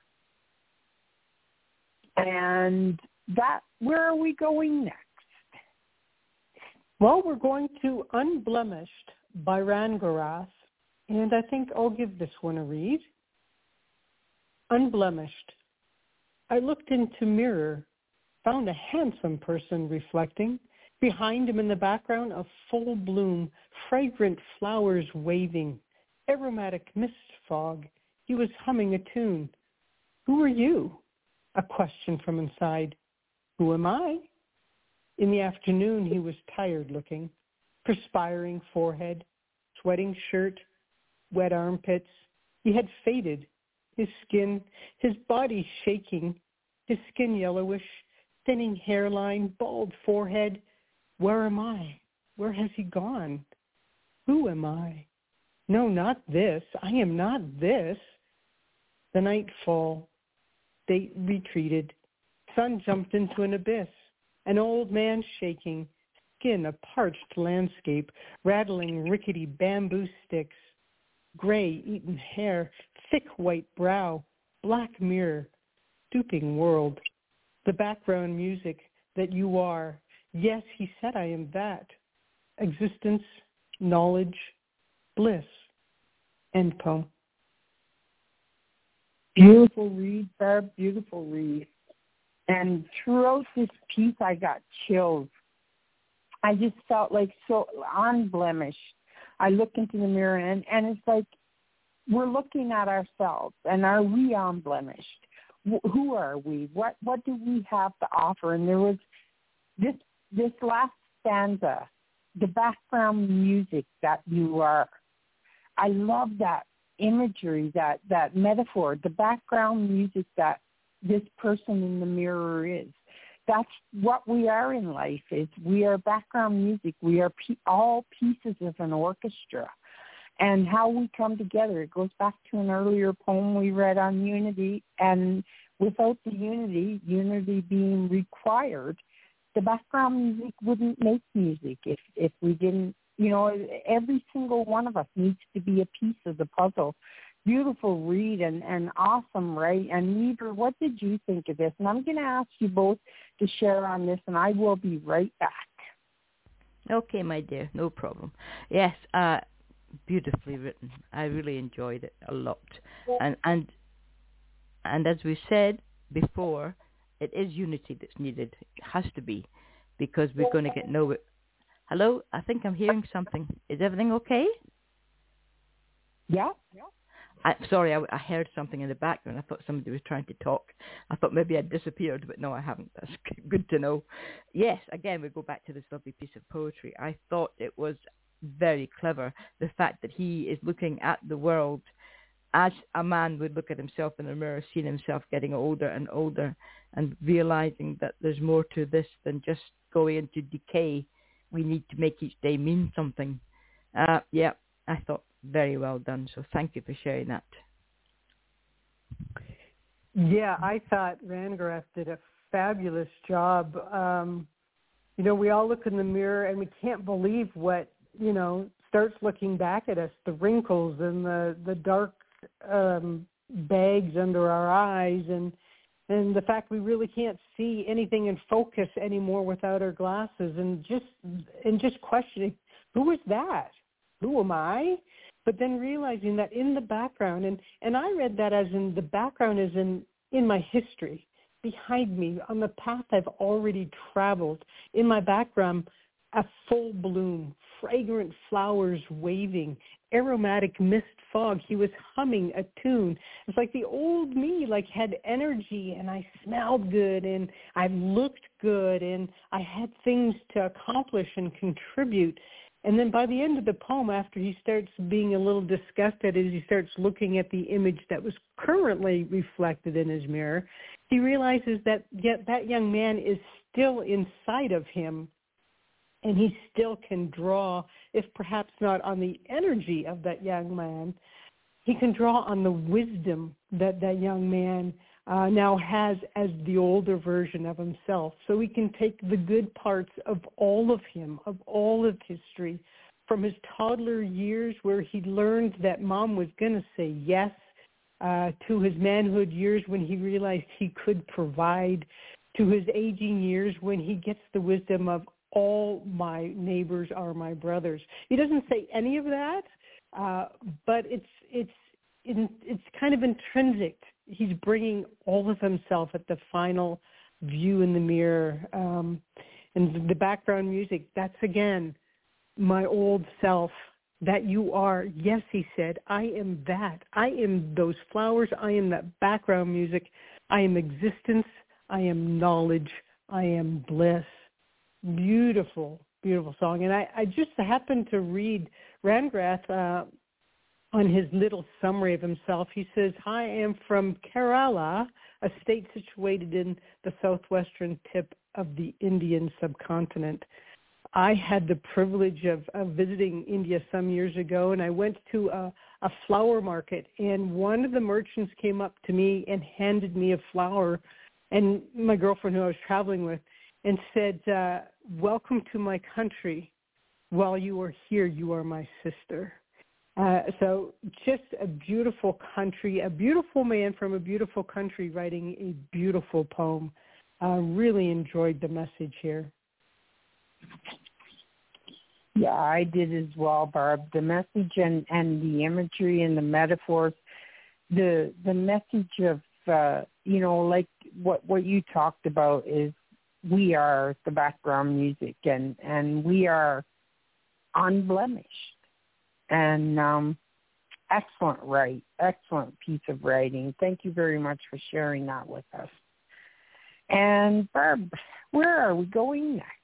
And that, where are we going next? Well, we're going to Unblemished by Rangorath, and I think I'll give this one a read. Unblemished. I looked into mirror, found a handsome person reflecting. Behind him in the background, a full bloom, fragrant flowers waving, aromatic mist fog. He was humming a tune. Who are you? A question from inside. Who am I? In the afternoon, he was tired looking, perspiring forehead, sweating shirt, wet armpits. He had faded, his skin, his body shaking, his skin yellowish, thinning hairline, bald forehead. Where am I? Where has he gone? Who am I? No, not this. I am not this. The night fall. They retreated. Sun jumped into an abyss. An old man shaking, skin a parched landscape, rattling rickety bamboo sticks. Gray eaten hair, thick white brow, black mirror, stooping world. The background music that you are. Yes, he said I am that. Existence, knowledge, bliss. End poem. Beautiful read, Barb, beautiful read. And throughout this piece, I got chills. I just felt like so unblemished. I look into the mirror, and, and it's like we're looking at ourselves, and are we unblemished? Wh- who are we? What what do we have to offer? And there was this this last stanza, the background music that you are. I love that imagery, that, that metaphor, the background music that this person in the mirror is. That's what we are in life, is we are background music. We are pe- all pieces of an orchestra. And how we come together, it goes back to an earlier poem we read on unity. And without the unity, unity being required, the background music wouldn't make music if, if we didn't, you know, every single one of us needs to be a piece of the puzzle. Beautiful read and, and awesome, right? And Weaver, what did you think of this? And I'm going to ask you both to share on this, and I will be right back. Okay, my dear, no problem. Yes, uh, beautifully written. I really enjoyed it a lot. And and and as we said before, it is unity that's needed. It has to be, because we're going to get nowhere. Hello? I think I'm hearing something. Is everything okay? Yeah. I, sorry, I, I heard something in the background. I thought somebody was trying to talk. I thought maybe I'd disappeared, but no, I haven't. That's good to know. Yes, again, we go back to this lovely piece of poetry. I thought it was very clever. The fact that he is looking at the world as a man would look at himself in the mirror, seeing himself getting older and older and realizing that there's more to this than just going into decay. We need to make each day mean something. Uh, yeah, I thought very well done. So thank you for sharing that. Yeah, I thought Landgraf did a fabulous job. Um, you know, we all look in the mirror and we can't believe what, you know, starts looking back at us, the wrinkles and the, the dark um, bags under our eyes and and the fact we really can't see anything in focus anymore without our glasses and just and just questioning, who is that? Who am I? But then realizing that in the background, and, and I read that as in the background is in, in my history, behind me, on the path I've already traveled. In my background, a full bloom, fragrant flowers waving, aromatic mist fog. He was humming a tune. It's like the old me, like had energy, and I smelled good, and I looked good, and I had things to accomplish and contribute. And then by the end of the poem, after he starts being a little disgusted as he starts looking at the image that was currently reflected in his mirror, he realizes that yet that young man is still inside of him, and he still can draw, if perhaps not on the energy of that young man, he can draw on the wisdom that that young man uh, now has as the older version of himself. So we can take the good parts of all of him, of all of history, from his toddler years where he learned that mom was going to say yes, uh, to his manhood years when he realized he could provide, to his aging years when he gets the wisdom of all my neighbors are my brothers. He doesn't say any of that, uh, but it's it's in, it's kind of intrinsic. He's bringing all of himself at the final view in the mirror. Um, and the background music, that's again my old self, that you are. Yes, he said, I am that. I am those flowers. I am that background music. I am existence. I am knowledge. I am bliss. Beautiful, beautiful song. And I, I just happened to read Landgraf uh, on his little summary of himself. He says, I am from Kerala, a state situated in the southwestern tip of the Indian subcontinent. I had the privilege of, of visiting India some years ago, and I went to a, a flower market, and one of the merchants came up to me and handed me a flower, and my girlfriend who I was traveling with, and said, uh, welcome to my country. While you are here, you are my sister. Uh, so just a beautiful country, a beautiful man from a beautiful country writing a beautiful poem. Uh, really enjoyed the message here. Yeah, I did as well, Barb. The message and, and the imagery and the metaphors, the the message of, uh, you know, like what, what you talked about is we are the background music, and, and we are unblemished. And um, excellent write, excellent piece of writing. Thank you very much for sharing that with us. And Barb, where are we going next?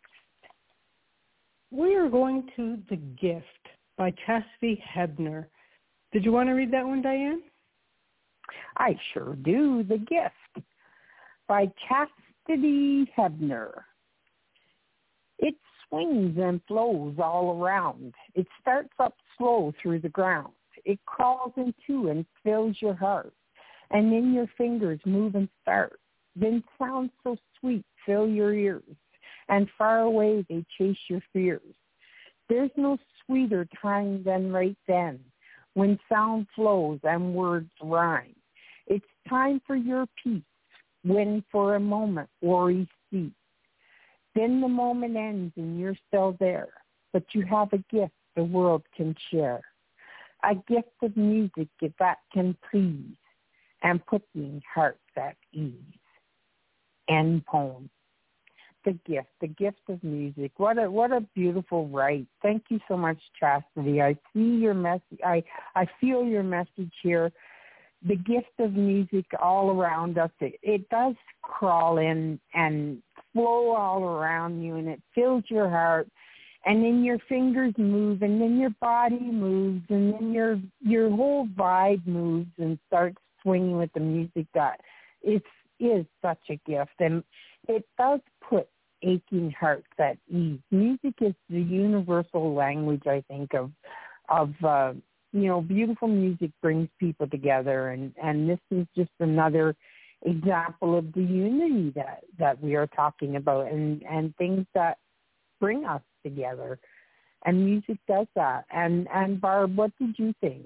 We are going to The Gift by Chastity Hebner. Did you want to read that one, Diane? I sure do. The Gift by Chastity Hebner. It swings and flows all around. It starts up slow through the ground. It crawls into and fills your heart. And then your fingers move and start. Then sounds so sweet fill your ears. And far away they chase your fears. There's no sweeter time than right then, when sound flows and words rhyme. It's time for your peace, when for a moment worries cease. Then the moment ends and you're still there, but you have a gift the world can share. A gift of music that can please and put the hearts at ease. End poem. The gift, the gift of music. What a what a beautiful write. Thank you so much, Chastity. I see your message. I I feel your message here. The gift of music all around us. It, it does crawl in and flow all around you, and it fills your heart. and then your fingers move, and then your body moves, and then your your whole vibe moves and starts swinging with the music. That it is such a gift, and it does put aching hearts at ease. Music is the universal language, I think, of of uh, you know, beautiful music brings people together, and, and this is just another example of the unity that, that we are talking about, and, and things that bring us together. And music does that. And, and Barb, what did you think?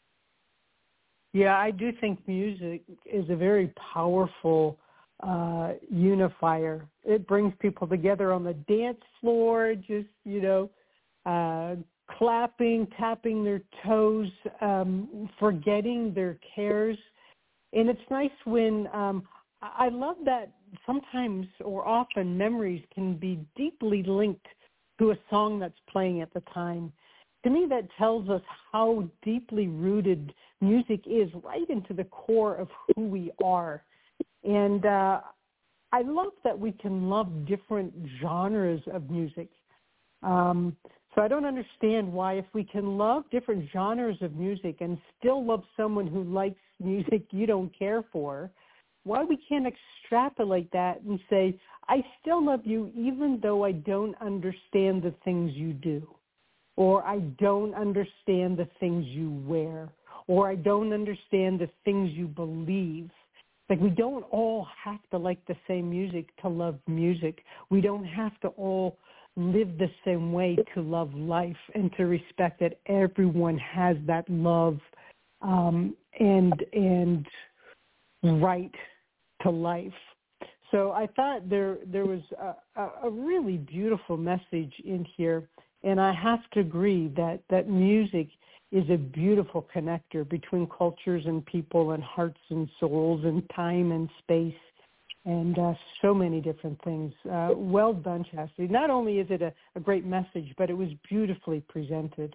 Yeah, I do think music is a very powerful uh, unifier. It brings people together on the dance floor, just, you know, uh, clapping, tapping their toes, um, forgetting their cares. And it's nice when, um, I love that sometimes or often memories can be deeply linked to a song that's playing at the time. To me, that tells us how deeply rooted music is right into the core of who we are. And uh, I love that we can love different genres of music. Um, so I don't understand why, if we can love different genres of music and still love someone who likes music you don't care for, why we can't extrapolate that and say, I still love you even though I don't understand the things you do, or I don't understand the things you wear, or I don't understand the things you believe. Like, we don't all have to like the same music to love music. We don't have to all live the same way to love life and to respect that everyone has that love um, and and right to life. So I thought there there was a, a really beautiful message in here, and I have to agree that, that music is a beautiful connector between cultures and people and hearts and souls and time and space and uh, so many different things. Uh, well done, Chastity. Not only is it a, a great message, but it was beautifully presented.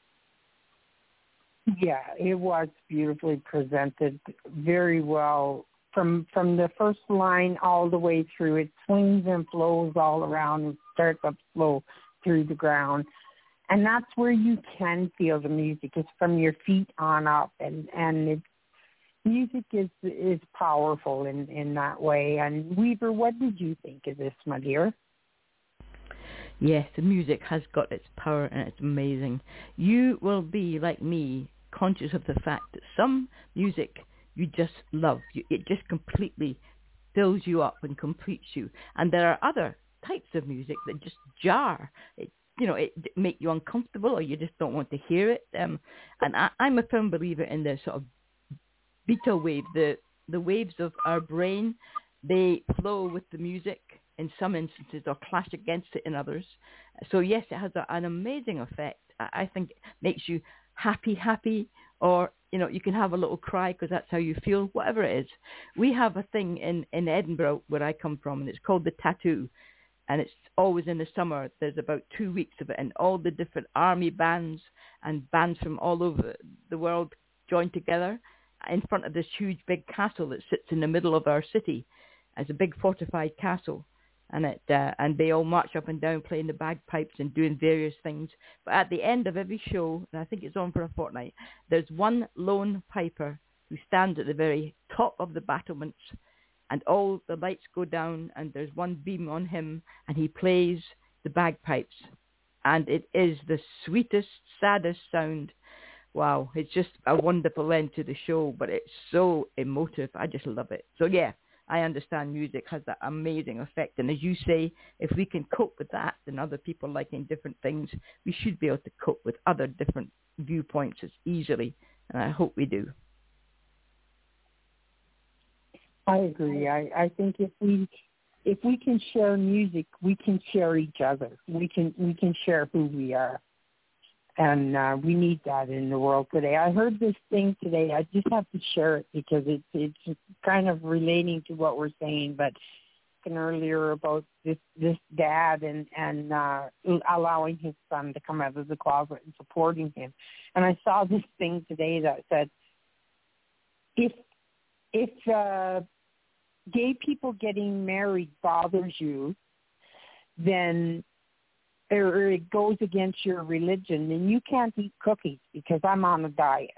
Yeah, it was beautifully presented, very well. From from the first line all the way through, it swings and flows all around and starts up slow through the ground. And that's where you can feel the music. It's from your feet on up, and, and it's, music is is powerful in, in that way. And Weaver, what did you think of this, my dear? Yes, the music has got its power and it's amazing. You will be, like me, conscious of the fact that some music you just love. You, it just completely fills you up and completes you. And there are other types of music that just jar. It, you know, it, it make you uncomfortable, or you just don't want to hear it. Um, and I, I'm a firm believer in the sort of beta wave, the the waves of our brain. They flow with the music in some instances, or clash against it in others. So yes, it has a, an amazing effect. I, I think it makes you happy, happy, or you know, you can have a little cry because that's how you feel. Whatever it is, we have a thing in in Edinburgh where I come from, and it's called the Tattoo. And it's always in the summer. There's about two weeks of it, and all the different army bands and bands from all over the world join together in front of this huge big castle that sits in the middle of our city. It's a big fortified castle, and it uh, and they all march up and down playing the bagpipes and doing various things. But at the end of every show, and I think it's on for a fortnight, there's one lone piper who stands at the very top of the battlements, and all the lights go down, and there's one beam on him, and he plays the bagpipes. And it is the sweetest, saddest sound. Wow, it's just a wonderful end to the show, but it's so emotive. I just love it. So yeah, I understand music has that amazing effect. And as you say, if we can cope with that, then other people liking different things, we should be able to cope with other different viewpoints as easily. And I hope we do. I agree. I, I think if we if we can share music, we can share each other. We can we can share who we are, and uh, we need that in the world today. I heard this thing today. I just have to share it because it's it's kind of relating to what we're saying. But earlier about this this dad and and uh, allowing his son to come out of the closet and supporting him, and I saw this thing today that said, if if uh, gay people getting married bothers you, then or it goes against your religion, then you can't eat cookies because I'm on a diet.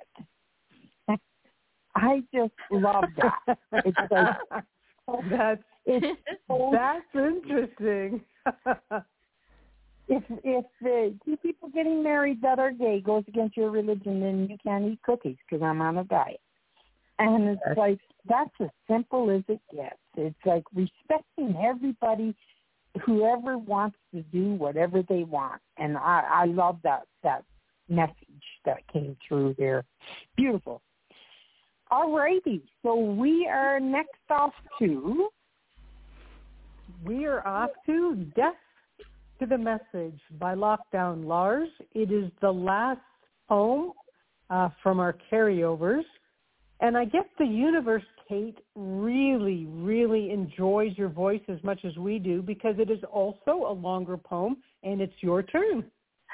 I just love that. It's like, that's it's so, that's interesting. if if the two people getting married that are gay goes against your religion, then you can't eat cookies because I'm on a diet. And it's That's, like, that's as simple as it gets. It's like respecting everybody, whoever wants to do whatever they want. And I, I love that, that message that came through there. Beautiful. All righty. So we are next off to... We are off to Death to the Message by Lockdown Lars. It is the last poem uh, from our carryovers. And I guess the universe, Kate, really, really enjoys your voice as much as we do because it is also a longer poem, and it's your turn.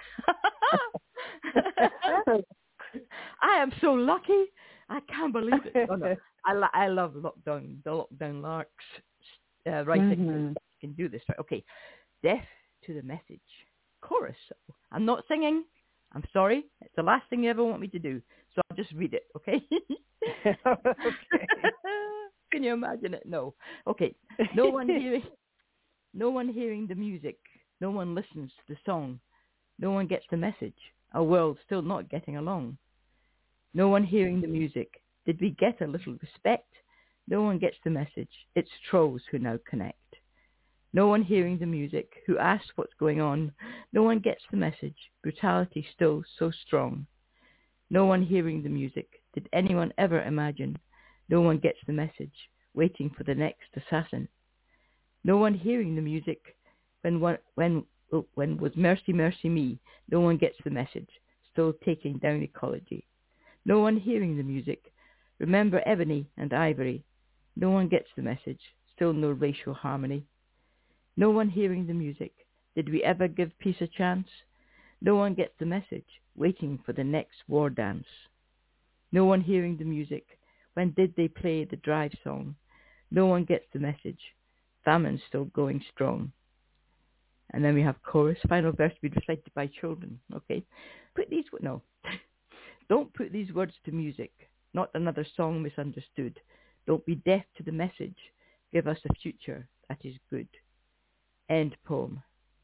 I am so lucky. I can't believe it. Oh, no. I, lo- I love Lockdown, the Lockdown Larks uh, writing. Mm-hmm. You can do this, right? Okay. Death to the Message. Chorus. I'm not singing. I'm sorry. It's the last thing you ever want me to do. So I'll just read it, okay? Okay. Can you imagine it? No. Okay. No one hearing no one hearing the music. No one listens to the song. No one gets the message. Our world's still not getting along. No one hearing the music. Did we get a little respect? No one gets the message. It's trolls who now connect. No one hearing the music. Who asks what's going on? No one gets the message. Brutality still so strong. No one hearing the music. Did anyone ever imagine? No one gets the message. Waiting for the next assassin. No one hearing the music. When one, when oh, when was Mercy Mercy Me? No one gets the message. Still taking down ecology. No one hearing the music. Remember ebony and ivory. No one gets the message. Still no racial harmony. No one hearing the music. Did we ever give peace a chance? No one gets the message. Waiting for the next war dance. No one hearing the music. When did they play the drive song? No one gets the message. Famine's still going strong. And then we have chorus. Final verse to be recited by children. Okay. Put these... No. Don't put these words to music. Not another song misunderstood. Don't be deaf to the message. Give us a future that is good. End poem.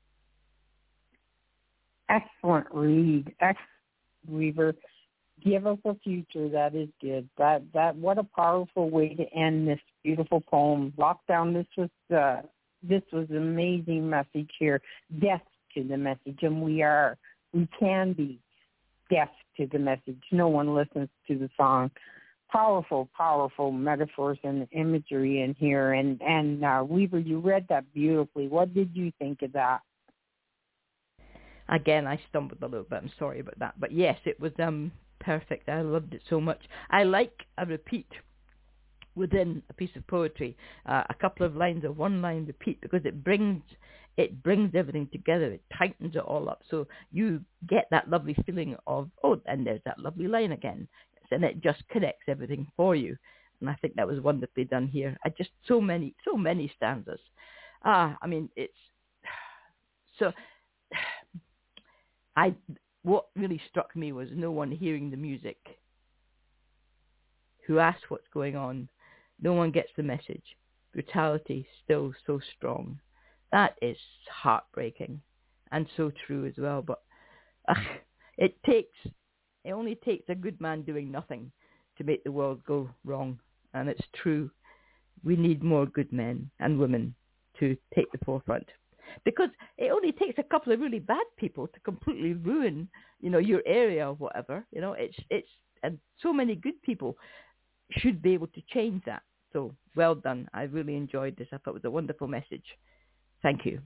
Excellent read. Excellent, Weaver. Give us a future that is good. That that what a powerful way to end this beautiful poem. Lockdown. This was uh, this was an amazing message here. Deaf to the message, and we are we can be deaf to the message. No one listens to the song. Powerful, powerful metaphors and imagery in here. And and uh, Weaver, you read that beautifully. What did you think of that? Again, I stumbled a little bit. I'm sorry about that. But yes, it was um perfect. I loved it so much. I like a repeat within a piece of poetry, uh, a couple of lines of one line repeat, because it brings it brings everything together. It tightens it all up. So you get that lovely feeling of, oh, and there's that lovely line again. And it just connects everything for you. And I think that was wonderfully done here. I just, so many, so many stanzas. Ah, I mean, it's, so, I, what really struck me was no one hearing the music. Who asks what's going on? No one gets the message. Brutality still so strong. That is heartbreaking and so true as well. But uh, it takes, it only takes a good man doing nothing to make the world go wrong. And it's true. We need more good men and women to take the forefront. Because it only takes a couple of really bad people to completely ruin, you know, your area or whatever. You know, it's, it's, and so many good people should be able to change that. So well done. I really enjoyed this. I thought it was a wonderful message. Thank you.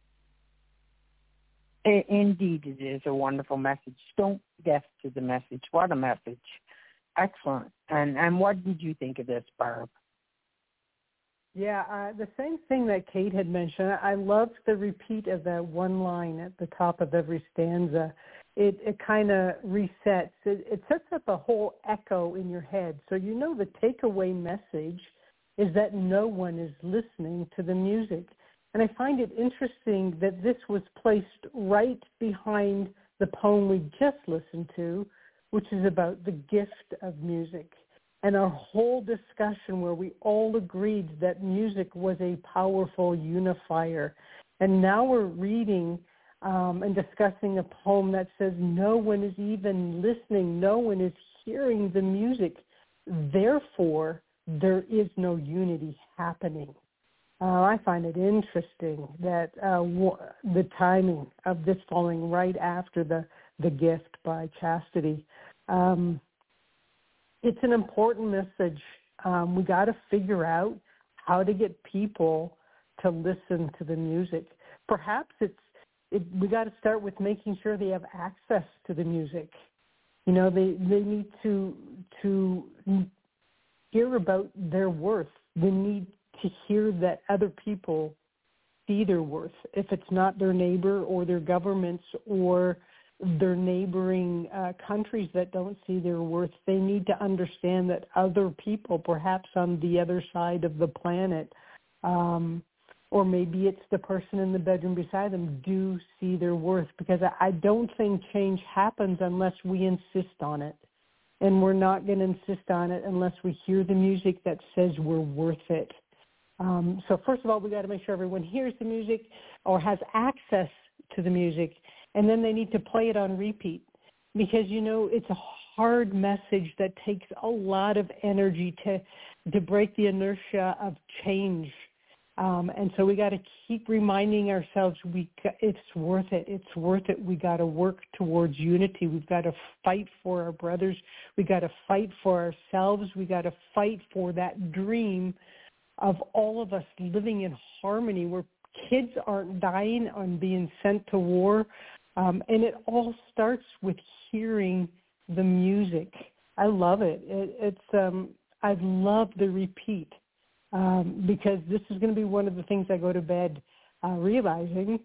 Indeed, it is a wonderful message. Don't be deaf to the message. What a message. Excellent. And and what did you think of this, Barb? Yeah, uh, the same thing that Kate had mentioned. I loved the repeat of that one line at the top of every stanza. It it kind of resets. It, it sets up a whole echo in your head. So you know the takeaway message is that no one is listening to the music. And I find it interesting that this was placed right behind the poem we just listened to, which is about the gift of music. And our whole discussion where we all agreed that music was a powerful unifier. And now we're reading um, and discussing a poem that says no one is even listening, no one is hearing the music. Therefore, there is no unity happening. Uh, I find it interesting that uh, w- the timing of this falling right after the, the gift by Chastity. Um, it's an important message. Um, we got to figure out how to get people to listen to the music. Perhaps it's it, we got to start with making sure they have access to the music. You know, they they need to to hear about their worth. They need to hear that other people see their worth. If it's not their neighbor or their governments or their neighboring uh, countries that don't see their worth, they need to understand that other people, perhaps on the other side of the planet, um, or maybe it's the person in the bedroom beside them, do see their worth. Because I, I don't think change happens unless we insist on it. And we're not going to insist on it unless we hear the music that says we're worth it. Um, so first of all, we got to make sure everyone hears the music or has access to the music, and then they need to play it on repeat because, you know, it's a hard message that takes a lot of energy to to break the inertia of change. Um, and so we got to keep reminding ourselves we it's worth it. It's worth it. We got to work towards unity. We've got to fight for our brothers. We got to fight for ourselves. We got to fight for that dream of all of us living in harmony where kids aren't dying and being sent to war. Um, and it all starts with hearing the music. I love it. it it's um, I love the repeat um, because this is going to be one of the things I go to bed uh, realizing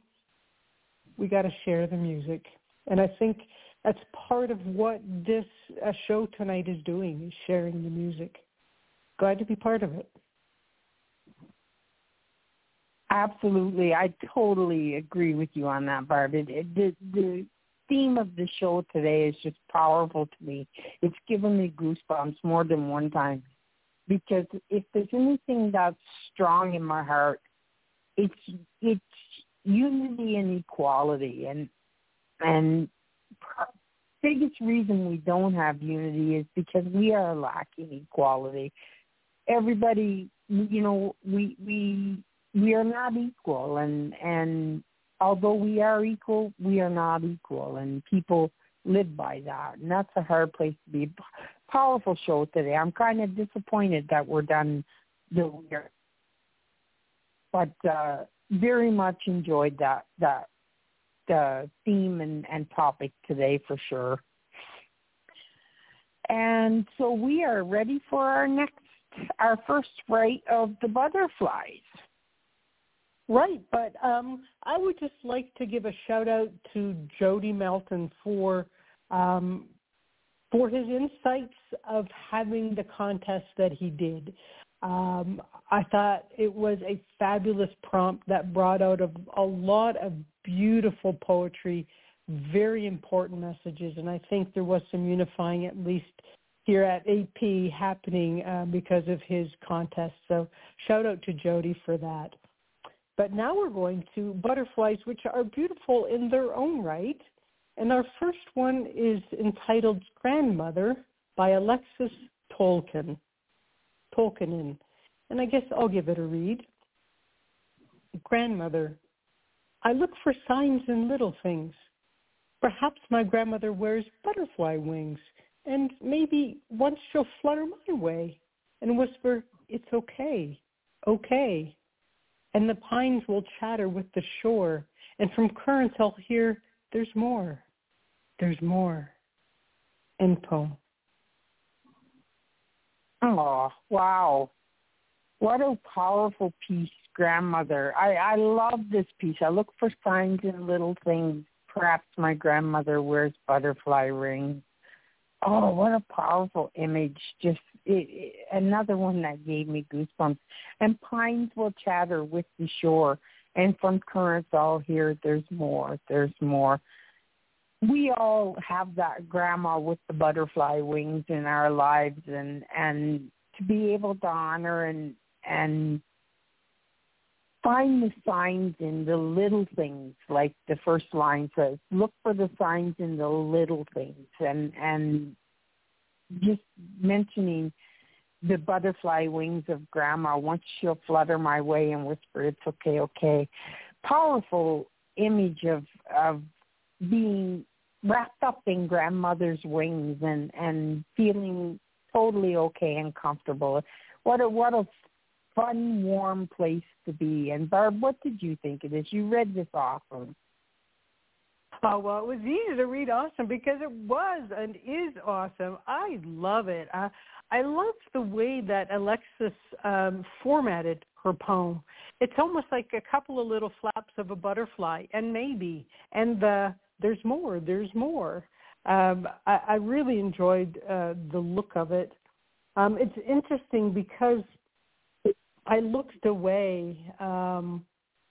we got to share the music. And I think that's part of what this uh, show tonight is doing, is sharing the music. Glad to be part of it. Absolutely. I totally agree with you on that, Barb. It, it, the, the theme of the show today is just powerful to me. It's given me goosebumps more than one time because if there's anything that's strong in my heart, it's it's unity and equality. And, and the biggest reason we don't have unity is because we are lacking equality. Everybody, you know, we we... we are not equal, and and although we are equal, we are not equal, and people live by that, and that's a hard place to be. Powerful show today. I'm kind of disappointed that we're done the year, but uh, very much enjoyed that that the theme and, and topic today for sure. And so we are ready for our next, our first flight of the butterflies. Right, but um, I would just like to give a shout out to Jody Melton for um, for his insights of having the contest that he did. Um, I thought it was a fabulous prompt that brought out a, a lot of beautiful poetry, very important messages, and I think there was some unifying, at least here at A P, happening uh, because of his contest. So shout out to Jody for that. But now we're going to butterflies, which are beautiful in their own right. And our first one is entitled Grandmother by Alexis Tolkien. Tolkien. And I guess I'll give it a read. Grandmother. I look for signs in little things. Perhaps my grandmother wears butterfly wings, and maybe once she'll flutter my way and whisper, it's okay, okay. And the pines will chatter with the shore, and from currents I'll hear, there's more, there's more. End poem. Oh, wow. What a powerful piece, Grandmother. I, I love this piece. I look for signs in little things. Perhaps my grandmother wears butterfly rings. Oh, what a powerful image. Just it, it, another one that gave me goosebumps. And pines will chatter with the shore. And from Currents, I'll hear there's more, there's more. We all have that grandma with the butterfly wings in our lives, and, and to be able to honor and and find the signs in the little things, like the first line says, look for the signs in the little things. And, and just mentioning the butterfly wings of Grandma, once she'll flutter my way and whisper, it's okay, okay. Powerful image of of being wrapped up in Grandmother's wings and, and feeling totally okay and comfortable. What a, what a fun, warm place to be. And Barb, what did you think of this? You read this awesome. Oh, well, it was easy to read awesome because it was and is awesome. I love it. I, I love the way that Alexis um, formatted her poem. It's almost like a couple of little flaps of a butterfly, and maybe, and the, there's more, there's more. Um, I, I really enjoyed uh, the look of it. Um, it's interesting because I looked away um,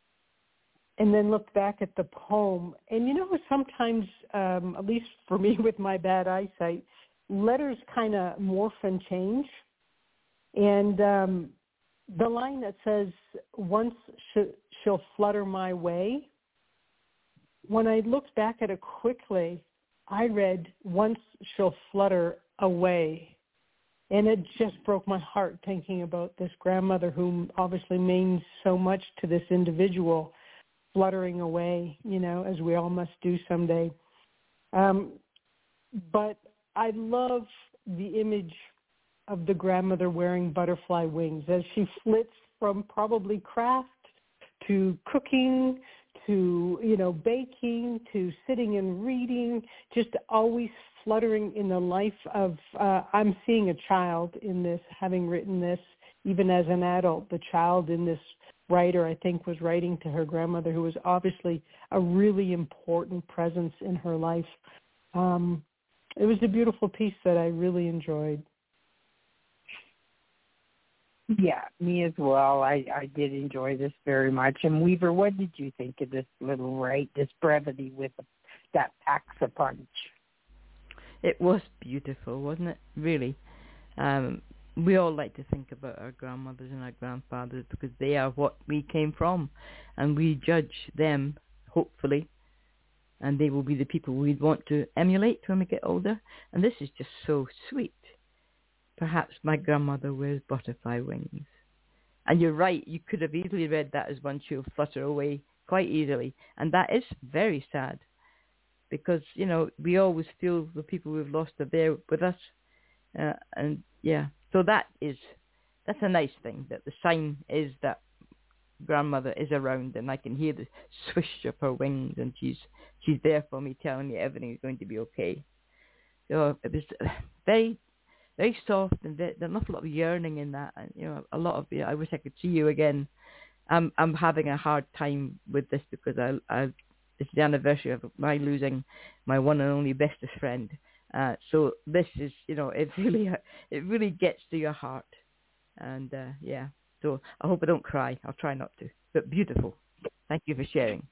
and then looked back at the poem. And, you know, sometimes, um, at least for me with my bad eyesight, letters kind of morph and change. And um, the line that says, once sh- she'll flutter my way, when I looked back at it quickly, I read, once she'll flutter away. And it just broke my heart thinking about this grandmother who obviously means so much to this individual, fluttering away, you know, as we all must do someday. Um, but I love the image of the grandmother wearing butterfly wings as she flits from probably craft to cooking to, you know, baking to sitting and reading, just always fluttering in the life of, uh, I'm seeing a child in this, having written this, even as an adult. The child in this writer, I think, was writing to her grandmother, who was obviously a really important presence in her life. Um, it was a beautiful piece that I really enjoyed. Yeah, me as well. I, I did enjoy this very much. And Weaver, what did you think of this little right, this brevity with that packs a punch? It was beautiful, wasn't it? Really. Um, we all like to think about our grandmothers and our grandfathers because they are what we came from. And we judge them, hopefully, and they will be the people we'd want to emulate when we get older. And this is just so sweet. Perhaps my grandmother wears butterfly wings. And you're right, you could have easily read that as one she'll flutter away quite easily. And that is very sad because, you know, we always feel the people we've lost are there with us. Uh, and yeah, so that is, that's a nice thing, that the sign is that grandmother is around and I can hear the swish of her wings and she's she's there for me, telling me everything is going to be okay. So it was very, very soft and very, there's an awful lot of yearning in that. And, you know, a lot of, you know, I wish I could see you again. I'm I'm having a hard time with this because I, I it's the anniversary of my losing my one and only bestest friend. Uh, so this is, you know, it really it really gets to your heart. And uh, yeah, so I hope I don't cry. I'll try not to. But beautiful. Thank you for sharing.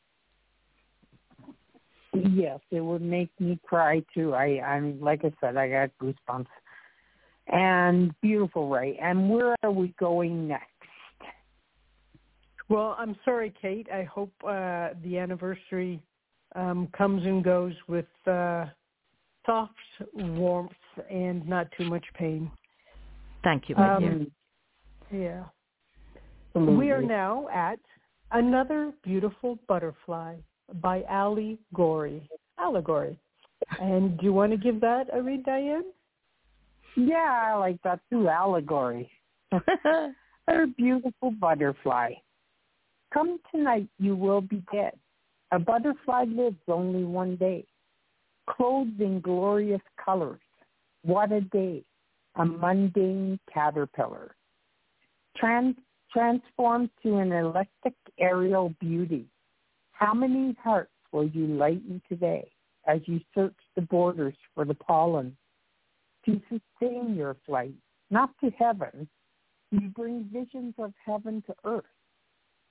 Yes, it would make me cry too. I, I'm like I said, I got goosebumps. And beautiful, right? And where are we going next? Well, I'm sorry, Kate. I hope uh, the anniversary um, comes and goes with uh, soft warmth and not too much pain. Thank you, my um, dear. Yeah. Absolutely. We are now at Another Beautiful Butterfly by Ali Gorey. Allegory. And do you want to give that a read, Diane? Yeah, I like that too, allegory. A beautiful butterfly. Come tonight, you will be dead. A butterfly lives only one day, clothed in glorious colors. What a day, a mundane caterpillar. Trans- transformed to an electric aerial beauty. How many hearts will you lighten today as you search the borders for the pollen? To sustain your flight, not to heaven, you bring visions of heaven to earth.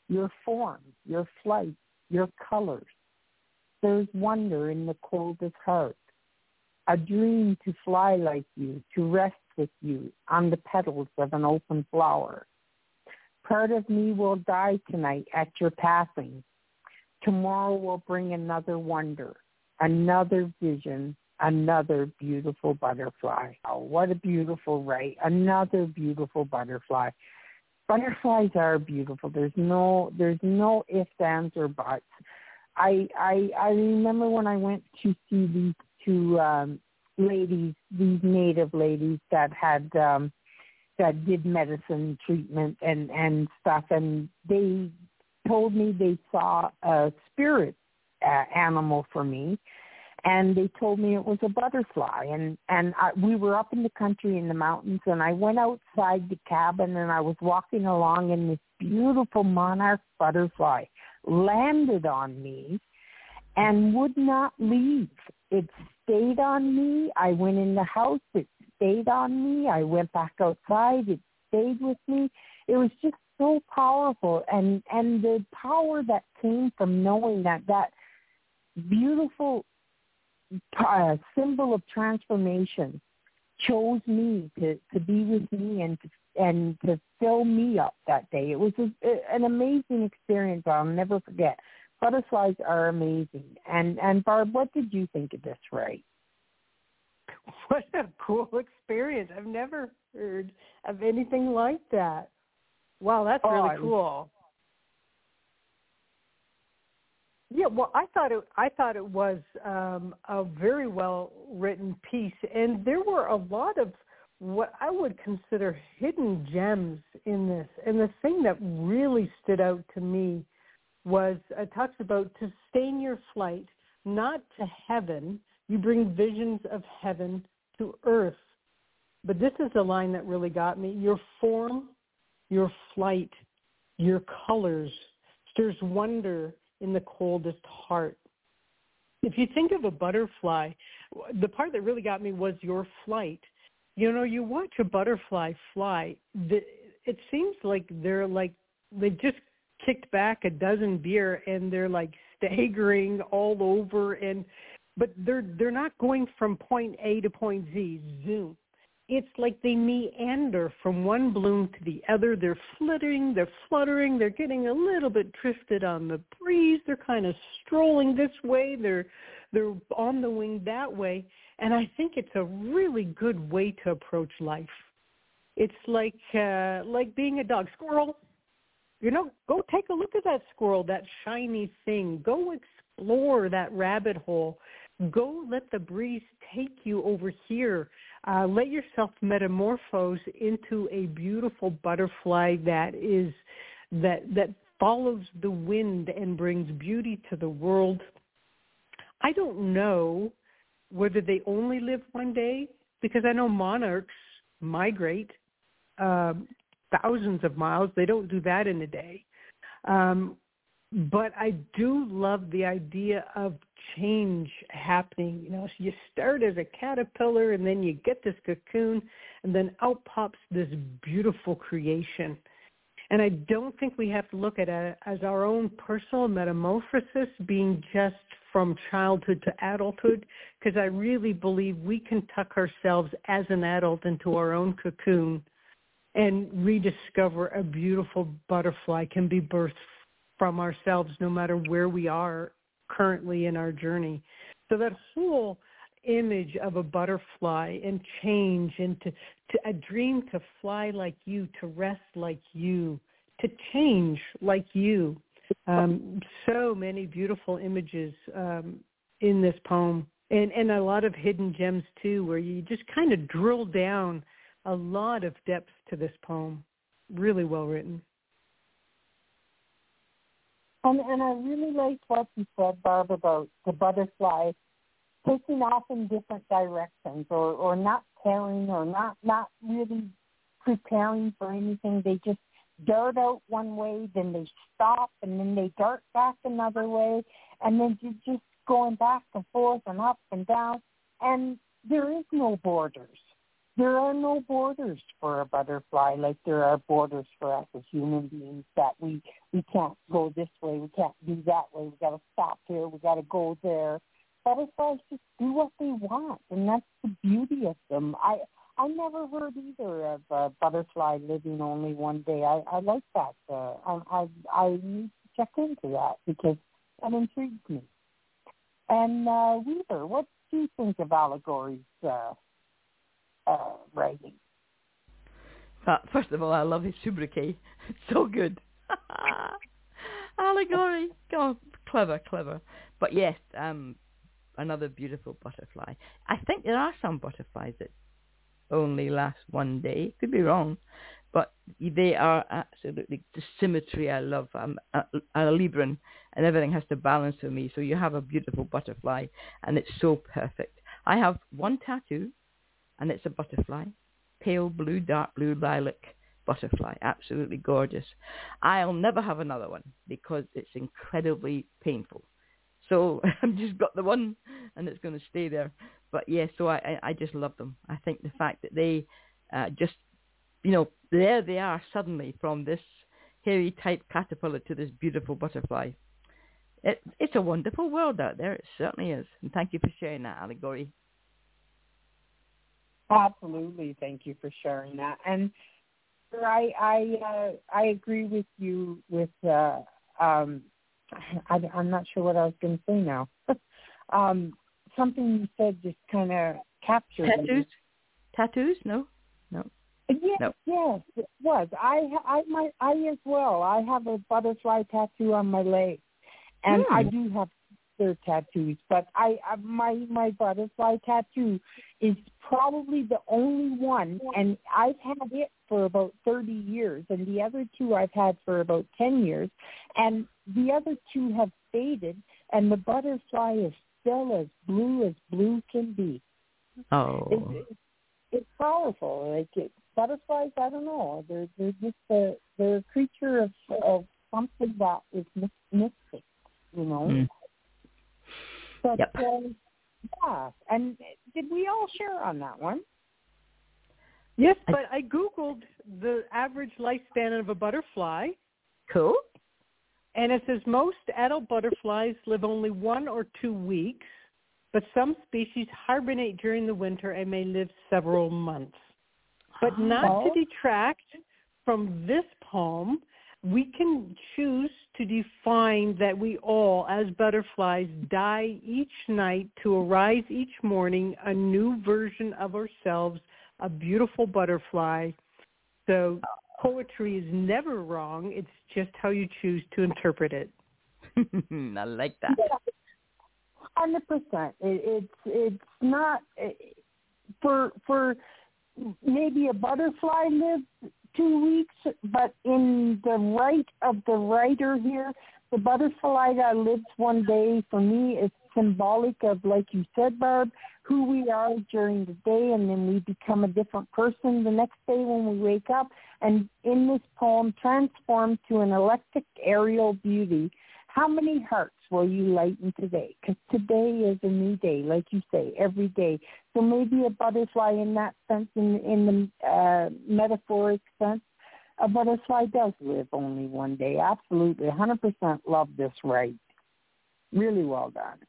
your form, your flight, your colors. There's wonder in the coldest heart. A dream to fly like you, to rest with you on the petals of an open flower. Part of me will die tonight at your passing. Tomorrow will bring another wonder, another vision, another beautiful butterfly. Oh, what a beautiful right. Another beautiful butterfly. Butterflies are beautiful. There's no there's no ifs, ands, or buts. I I I remember when I went to see these two um, ladies, these native ladies that had um, that did medicine treatment and, and stuff, and they told me they saw a spirit uh, animal for me, and they told me it was a butterfly. And, and I, we were up in the country in the mountains, and I went outside the cabin, and I was walking along, and this beautiful monarch butterfly landed on me and would not leave. It stayed on me. I went in the house. It stayed on me. I went back outside. It stayed with me. It was just so powerful. And, and the power that came from knowing that that beautiful uh, symbol of transformation chose me to, to be with me and to, and to fill me up that day. It was a, an amazing experience I'll never forget. Butterflies are amazing. And, and Barb, what did you think of this, Ray? What a cool experience. I've never heard of anything like that. Wow, that's oh, really cool. Yeah, well, I thought it. I thought it was um, a very well written piece, and there were a lot of what I would consider hidden gems in this. And the thing that really stood out to me was it talks about to sustain your flight, not to heaven. You bring visions of heaven to earth. But this is the line that really got me. Your form, your flight, your colors stirs wonder in the coldest heart. If you think of a butterfly, the part that really got me was your flight. You know, you watch a butterfly fly, the, it seems like they're like, they just kicked back a dozen beer and they're like staggering all over, and but they're they're not going from point A to point Z, zoom. It's like they meander from one bloom to the other. They're fluttering, they're fluttering, they're getting a little bit drifted on the breeze. They're kind of strolling this way. They're they're on the wing that way. And I think it's a really good way to approach life. It's like uh, like being a dog. Squirrel, you know, go take a look at that squirrel, that shiny thing. Go explore that rabbit hole. Go let the breeze take you over here. Uh, let yourself metamorphose into a beautiful butterfly that is that that follows the wind and brings beauty to the world. I don't know whether they only live one day, because I know monarchs migrate um, thousands of miles. They don't do that in a day. Um, But I do love the idea of change happening. You know, so you start as a caterpillar, and then you get this cocoon, and then out pops this beautiful creation. And I don't think we have to look at it as our own personal metamorphosis being just from childhood to adulthood, because I really believe we can tuck ourselves as an adult into our own cocoon and rediscover a beautiful butterfly can be birthed from ourselves, no matter where we are currently in our journey. So that whole image of a butterfly and change, and to, to a dream to fly like you, to rest like you, to change like you. Um, so many beautiful images um, in this poem, and, and a lot of hidden gems too, where you just kind of drill down a lot of depth to this poem. Really well written. And, and I really liked what you said, Barb, about the butterfly taking off in different directions, or, or not caring, or not, not really preparing for anything. They just dart out one way, then they stop, and then they dart back another way, and then you're just going back and forth and up and down. And there is no borders. there are no borders for a butterfly like there are borders for us as human beings, that we, we can't go this way, we can't do that way, we got to stop here, we got to go there. Butterflies just do what they want, and that's the beauty of them. I I never heard either of a butterfly living only one day. I, I like that. Uh, I, I I need to check into that because that intrigues me. And uh, Weaver, what do you think of Allegory's uh, uh, writing? Uh, first of all, I love his sobriquet. It's so good. Allegory. Oh, clever, clever. But yes, um, another beautiful butterfly. I think there are some butterflies that only last one day. Could be wrong, but they are absolutely the symmetry. I love. I'm a, a Libran, and everything has to balance for me. So you have a beautiful butterfly, and it's so perfect. I have one tattoo, and it's a butterfly, pale blue, dark blue, lilac butterfly, absolutely gorgeous. I'll never have another one because it's incredibly painful. So I've just got the one, and it's going to stay there. But yes, yeah, so I, I just love them. I think the fact that they uh, just, you know, there they are suddenly from this hairy type caterpillar to this beautiful butterfly. It, it's a wonderful world out there. It certainly is. And thank you for sharing that, Allegory. Absolutely. Thank you for sharing that. And I I uh, I agree with you with, uh, um, I, I'm not sure what I was going to say now. um, something you said just kind of captured Tattoos? me. Tattoos? No? No. Yes, no. yes, it was. I, I, my, I as well. I have a butterfly tattoo on my leg, and mm. I do have other tattoos. But I, I, my, my butterfly tattoo is probably the only one, and I've had it for about thirty years, and the other two I've had for about ten years, and the other two have faded, and the butterfly is still as blue as blue can be. Oh. It's, it's, it's powerful. Like it, butterflies, I don't know. They're they're just a they're a creature of of something that is mystic, you know. Mm. But yep. uh, yeah, and did we all share on that one? Yes, but I Googled the average lifespan of a butterfly. Cool. And it says most adult butterflies live only one or two weeks, but some species hibernate during the winter and may live several months. But not to detract from this poem, we can choose to define that we all, as butterflies, die each night to arise each morning a new version of ourselves, a beautiful butterfly. So poetry is never wrong. It's just how you choose to interpret it. I like that. Yeah, one hundred percent. It, it's it's not it, for for maybe a butterfly lives two weeks, but in the right of the writer here, the butterfly that lives one day, for me, is symbolic of, like you said, Barb, who we are during the day, and then we become a different person the next day when we wake up. And in this poem, transformed to an electric aerial beauty, how many hearts will you lighten today? Because today is a new day, like you say, every day. So maybe a butterfly in that sense, in, in the uh, metaphoric sense, a butterfly does live only one day. Absolutely, one hundred percent love this right. Really well done.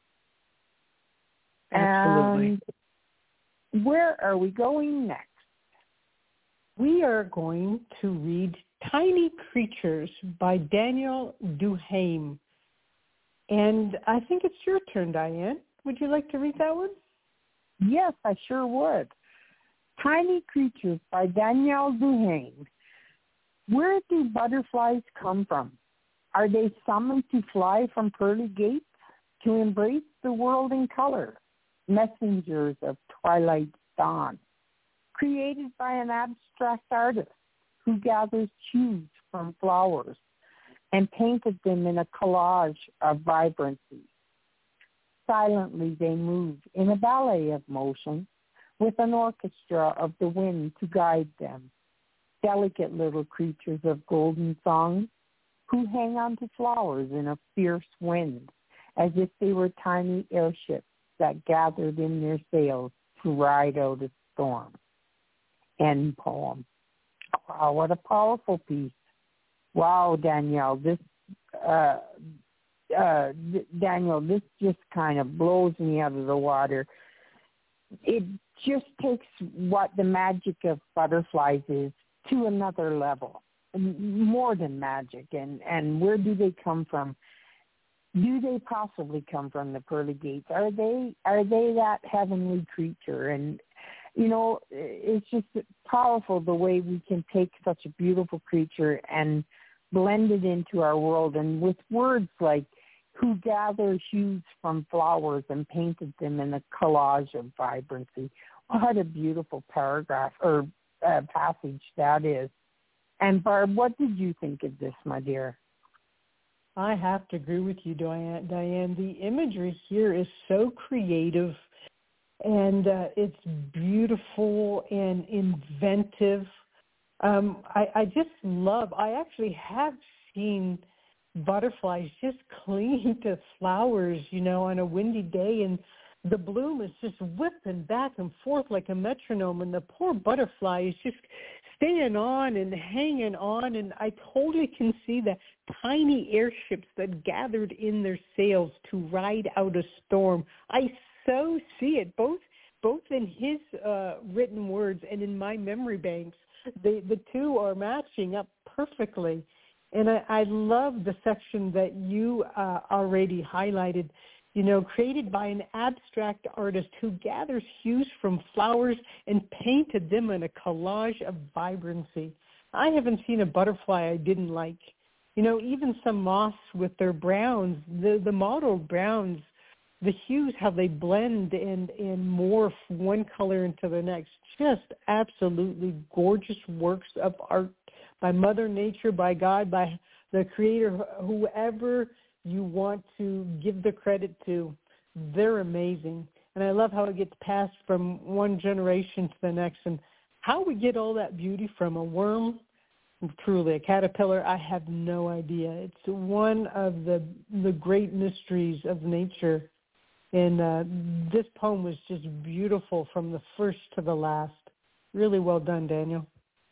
Absolutely. And where are we going next? We are going to read Tiny Creatures by Daniel Duhame. And I think it's your turn, Diane. Would you like to read that one? Yes, I sure would. Tiny Creatures by Daniel Duhame. Where do butterflies come from? Are they summoned to fly from pearly gates, to embrace the world in color? Messengers of twilight's dawn, created by an abstract artist who gathers hues from flowers and painted them in a collage of vibrancy. Silently they move in a ballet of motion with an orchestra of the wind to guide them. Delicate little creatures of golden song who hang on to flowers in a fierce wind as if they were tiny airships that gathered in their sails to ride out a storm. end poem. Wow, what a powerful piece. Wow, Danielle, this, uh, uh, Daniel, this just kind of blows me out of the water. It just takes what the magic of butterflies is to another level, more than magic. And, and where do they come from? Do they possibly come from the pearly gates? Are they are they that heavenly creature? And, you know, it's just powerful the way we can take such a beautiful creature and blend it into our world. And with words like, who gathered hues from flowers and painted them in a collage of vibrancy. What a beautiful paragraph or uh, passage that is. And Barb, what did you think of this, my dear? I have to agree with you, Diane. Diane, the imagery here is so creative, and uh, it's beautiful and inventive. Um, I, I just love, I actually have seen butterflies just clinging to flowers, you know, on a windy day, and the bloom is just whipping back and forth like a metronome, and the poor butterfly is just staying on and hanging on, and I totally can see the tiny airships that gathered in their sails to ride out a storm. I so see it, both both in his uh, written words and in my memory banks. The, the two are matching up perfectly. And I, I love the section that you uh, already highlighted, you know, created by an abstract artist who gathers hues from flowers and painted them in a collage of vibrancy. I haven't seen a butterfly I didn't like. You know, even some moths with their browns, the, the mottled browns, the hues, how they blend and, and morph one color into the next. Just absolutely gorgeous works of art by Mother Nature, by God, by the Creator, whoever you want to give the credit to. They're amazing. And I love how it gets passed from one generation to the next. And how we get all that beauty from a worm, truly, a caterpillar, I have no idea. It's one of the the great mysteries of nature. And uh, this poem was just beautiful from the first to the last. Really well done, Daniel.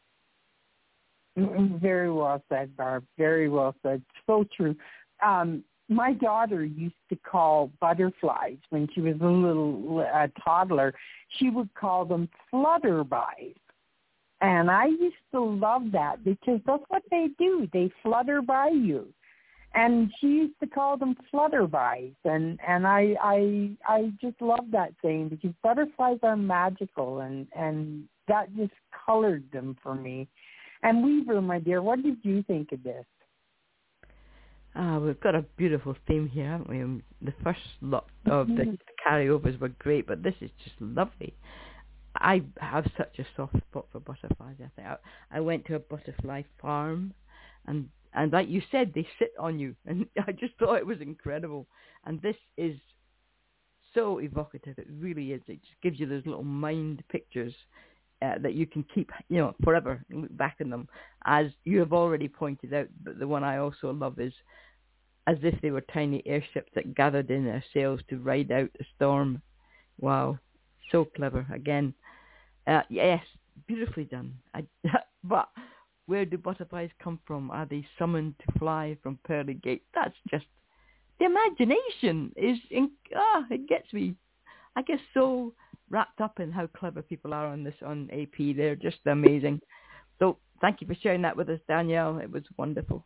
Very well said, Barb. Very well said. So true. Um, my daughter used to call butterflies when she was a little uh, toddler. She would call them flutterbys. And I used to love that because that's what they do. They flutter by you. And she used to call them flutterbys. And, and I, I I just love that saying because butterflies are magical, and, and that just colored them for me. And Weaver, my dear, what did you think of this? Ah, we've got a beautiful theme here, haven't we? Um, the first lot of the, the carryovers were great, but this is just lovely. I have such a soft spot for butterflies. I think I, I went to a butterfly farm, and and like you said, they sit on you, and I just thought it was incredible. And this is so evocative. It really is. It just gives you those little mind pictures uh, that you can keep, you know, forever and look back on them. As you have already pointed out, but the one I also love is as if they were tiny airships that gathered in their sails to ride out the storm. Wow, so clever again. Uh, yes, beautifully done. I, but where do butterflies come from? Are they summoned to fly from pearly gates? That's just, the imagination is, in, ah, it gets me. I get so wrapped up in how clever people are on this, on A P. They're just amazing. So thank you for sharing that with us, Danielle. It was wonderful.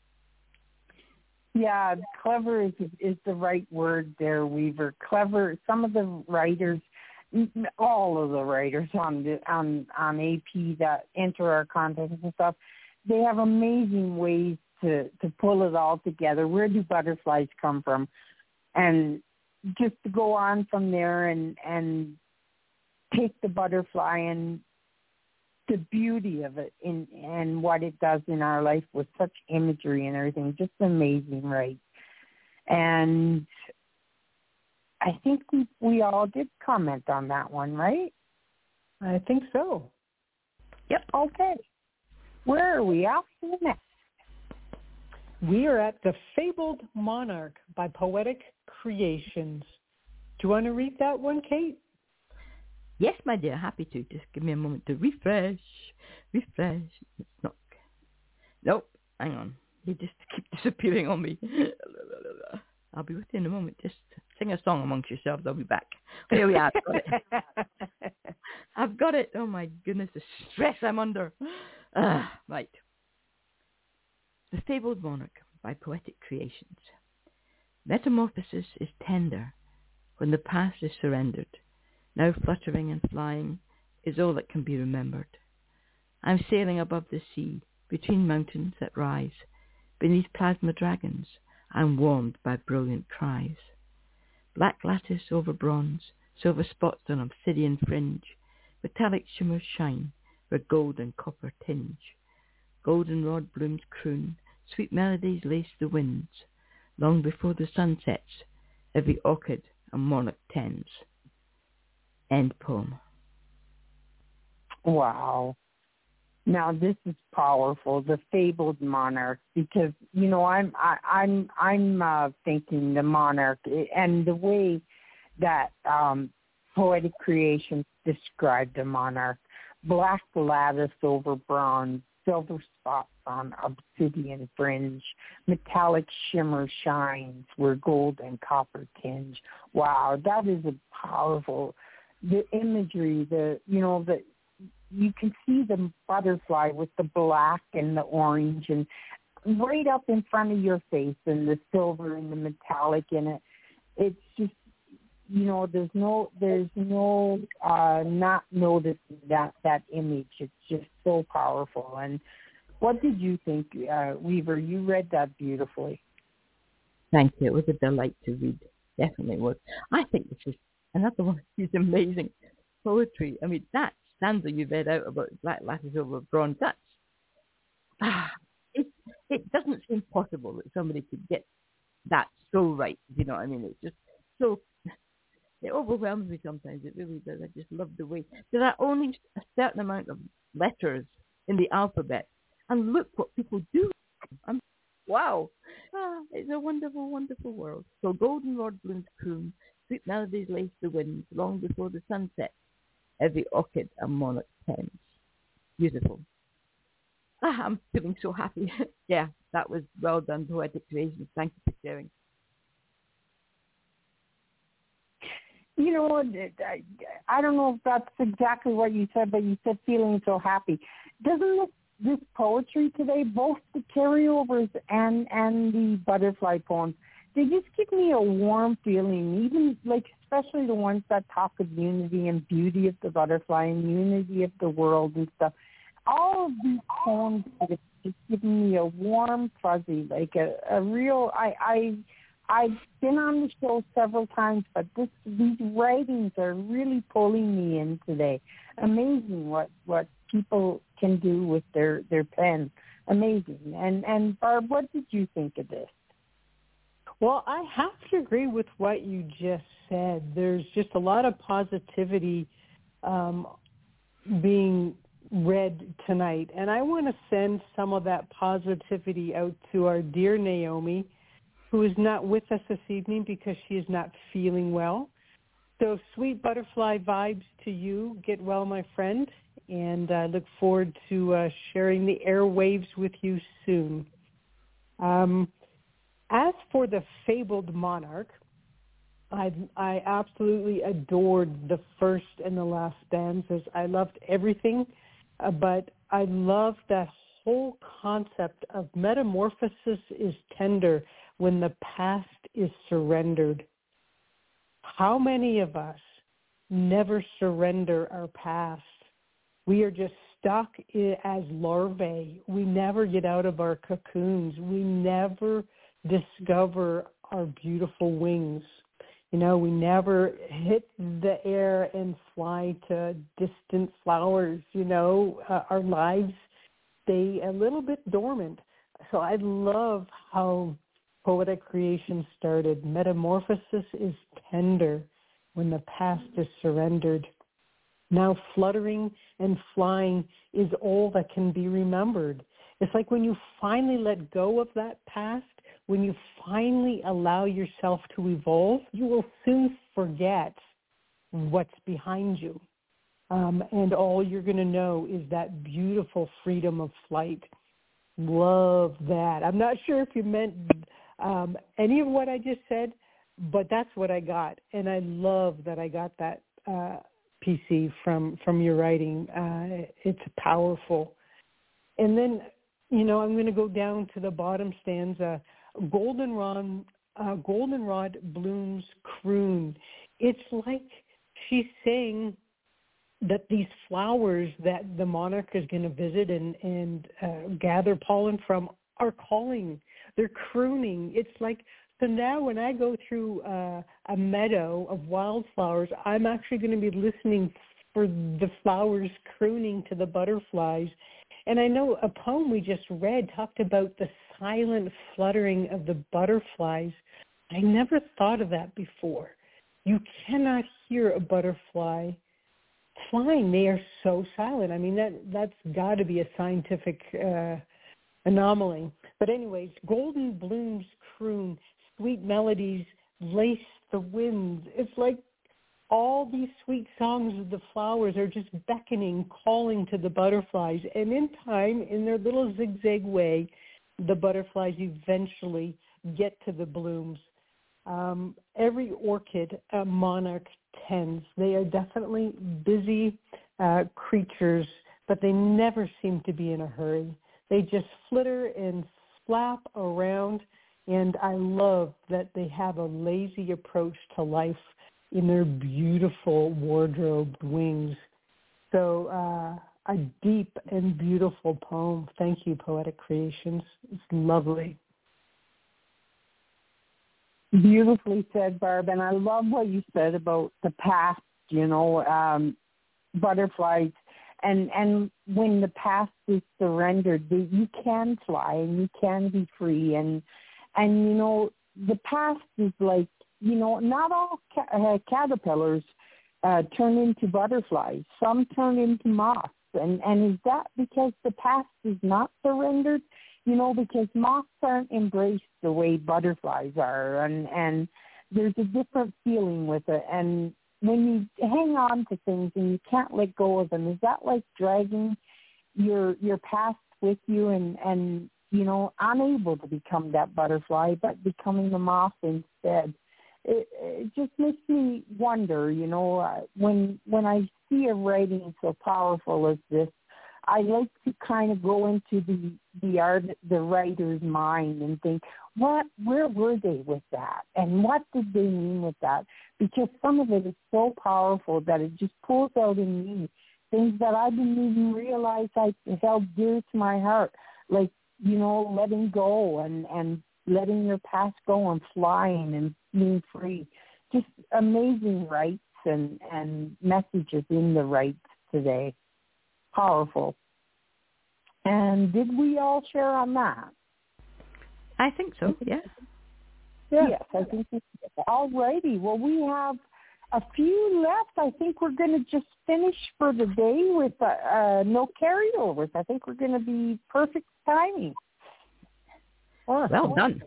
Yeah, clever is is the right word there, Weaver. Clever. Some of the writers, all of the writers on the, on on A P that enter our contest and stuff, they have amazing ways to to pull it all together. Where do butterflies come from? And just to go on from there and and take the butterfly and the beauty of it in and what it does in our life with such imagery and everything, just amazing, right? And I think we we all did comment on that one, right? I think so. Yep. Okay. Where are we off to next? We are at The Fabled Monarch by Poetic Creations. Do you want to read that one, Kate? Yes, my dear, happy to. Just give me a moment to refresh. Refresh. It's not. Nope. Hang on. You just keep disappearing on me. I'll be with you in a moment. Just sing a song amongst yourselves. I'll be back. Here we are. I've got it. I've got it. Oh, my goodness. The stress I'm under. Uh, right. The Fabled Monarch by Poetic Creations. Metamorphosis is tender when the past is surrendered. Now fluttering and flying is all that can be remembered. I'm sailing above the sea, between mountains that rise. Beneath plasma dragons, I'm warmed by brilliant cries. Black lattice over bronze, silver spots on obsidian fringe, metallic shimmers shine where gold and copper tinge. Goldenrod blooms croon, sweet melodies lace the winds. Long before the sun sets, every orchid a monarch tends. End poem. Wow. Now this is powerful, the Fabled Monarch, because you know I'm I, I'm I'm uh, thinking the monarch and the way that um, Poetic Creations described the monarch: black lattice over bronze, silver spots on obsidian fringe, metallic shimmer shines where gold and copper tinge. Wow, that is a powerful. The imagery, the you know the. You can see the butterfly with the black and the orange and right up in front of your face, and the silver and the metallic in it. It's just, you know, there's no, there's no uh, not noticing that, that image. It's just so powerful. And what did you think, uh, Weaver? You read that beautifully. Thank you. It was a delight to read. Definitely was. I think this is another one of these amazing poetry. I mean, that stanza you read out about black lattice over bronze, that's, ah, it, it doesn't seem possible that somebody could get that so right, you know what I mean? It's just so, it overwhelms me sometimes, it really does. I just love the way, there are only a certain amount of letters in the alphabet, and look what people do. I'm, wow, ah, it's a wonderful, wonderful world. So goldenrod blooms croon, sweet melodies lace the winds, long before the sun sets. Every orchid a monarch tends. Beautiful. Ah, I'm feeling so happy. Yeah, that was well done, Poetic Creations. Thank you for sharing. You know, I, I don't know if that's exactly what you said, but you said feeling so happy. Doesn't this, this poetry today, both the carryovers and, and the butterfly poems, they just give me a warm feeling, even like especially the ones that talk of unity and beauty of the butterfly and unity of the world and stuff. All of these poems have just given me a warm fuzzy, like a, a real, I, I, I've been on the show several times, but this, these writings are really pulling me in today. Amazing what, what people can do with their, their pen. Amazing. And, and Barb, what did you think of this? Well, I have to agree with what you just said. There's just a lot of positivity um, being read tonight. And I want to send some of that positivity out to our dear Naomi, who is not with us this evening because she is not feeling well. So sweet butterfly vibes to you. Get well, my friend. And I look forward to uh, sharing the airwaves with you soon. Um, As for the Fabled Monarch, I, I absolutely adored the first and the last stanzas. I loved everything, uh, but I love that whole concept of metamorphosis is tender when the past is surrendered. How many of us never surrender our past? We are just stuck as larvae. We never get out of our cocoons. We never discover our beautiful wings. You know, we never hit the air and fly to distant flowers. You know, uh, our lives stay a little bit dormant. So I love how Poetic Creation started. Metamorphosis is tender when the past is surrendered. Now fluttering and flying is all that can be remembered. It's like when you finally let go of that past, when you finally allow yourself to evolve, you will soon forget what's behind you. Um, and all you're going to know is that beautiful freedom of flight. Love that. I'm not sure if you meant um, any of what I just said, but that's what I got. And I love that I got that uh, P C from, from your writing. Uh, it's powerful. And then, you know, I'm going to go down to the bottom stanza. Goldenrod, uh, Goldenrod blooms croon. It's like she's saying that these flowers that the monarch is going to visit and, and uh, gather pollen from are calling. They're crooning. It's like, so now when I go through uh, a meadow of wildflowers, I'm actually going to be listening for the flowers crooning to the butterflies. And I know a poem we just read talked about the silent fluttering of the butterflies. I never thought of that before. You cannot hear a butterfly flying. They are so silent. I mean, that, that's got to be a scientific uh, anomaly. But anyways, golden blooms croon, sweet melodies lace the winds. It's like all these sweet songs of the flowers are just beckoning, calling to the butterflies. And in time, in their little zigzag way, the butterflies eventually get to the blooms. Um, every orchid a monarch tends. They are definitely busy uh, creatures, but they never seem to be in a hurry. They just flitter and flap around, and I love that they have a lazy approach to life in their beautiful wardrobed wings. So uh, a deep and beautiful poem. Thank you, Poetic Creations. It's lovely. Beautifully said, Barb, and I love what you said about the past, you know, um, butterflies. And and when the past is surrendered, you can fly and you can be free. And, and you know, the past is like, you know, not all ca- uh, caterpillars uh, turn into butterflies. Some turn into moths. And, and is that because the past is not surrendered? You know, because moths aren't embraced the way butterflies are. And, and there's a different feeling with it. And when you hang on to things and you can't let go of them, is that like dragging your your past with you and, and you know, unable to become that butterfly, but becoming a moth instead? It, it just makes me wonder, you know, uh, when when I see a writing so powerful as this, I like to kind of go into the the art, the writer's mind and think, what, where were they with that, and what did they mean with that? Because some of it is so powerful that it just pulls out in me things that I didn't even realize I held dear to my heart, like, you know, letting go and and letting your past go and flying and being free. Just amazing rights and and messages in the rights today. Powerful. And did we all share on that? I think so, yes. Yeah. Yes, I think we did. All righty. Well, we have a few left. I think we're going to just finish for the day with uh, uh, no carryovers. I think we're going to be perfect timing. Awesome. Well done.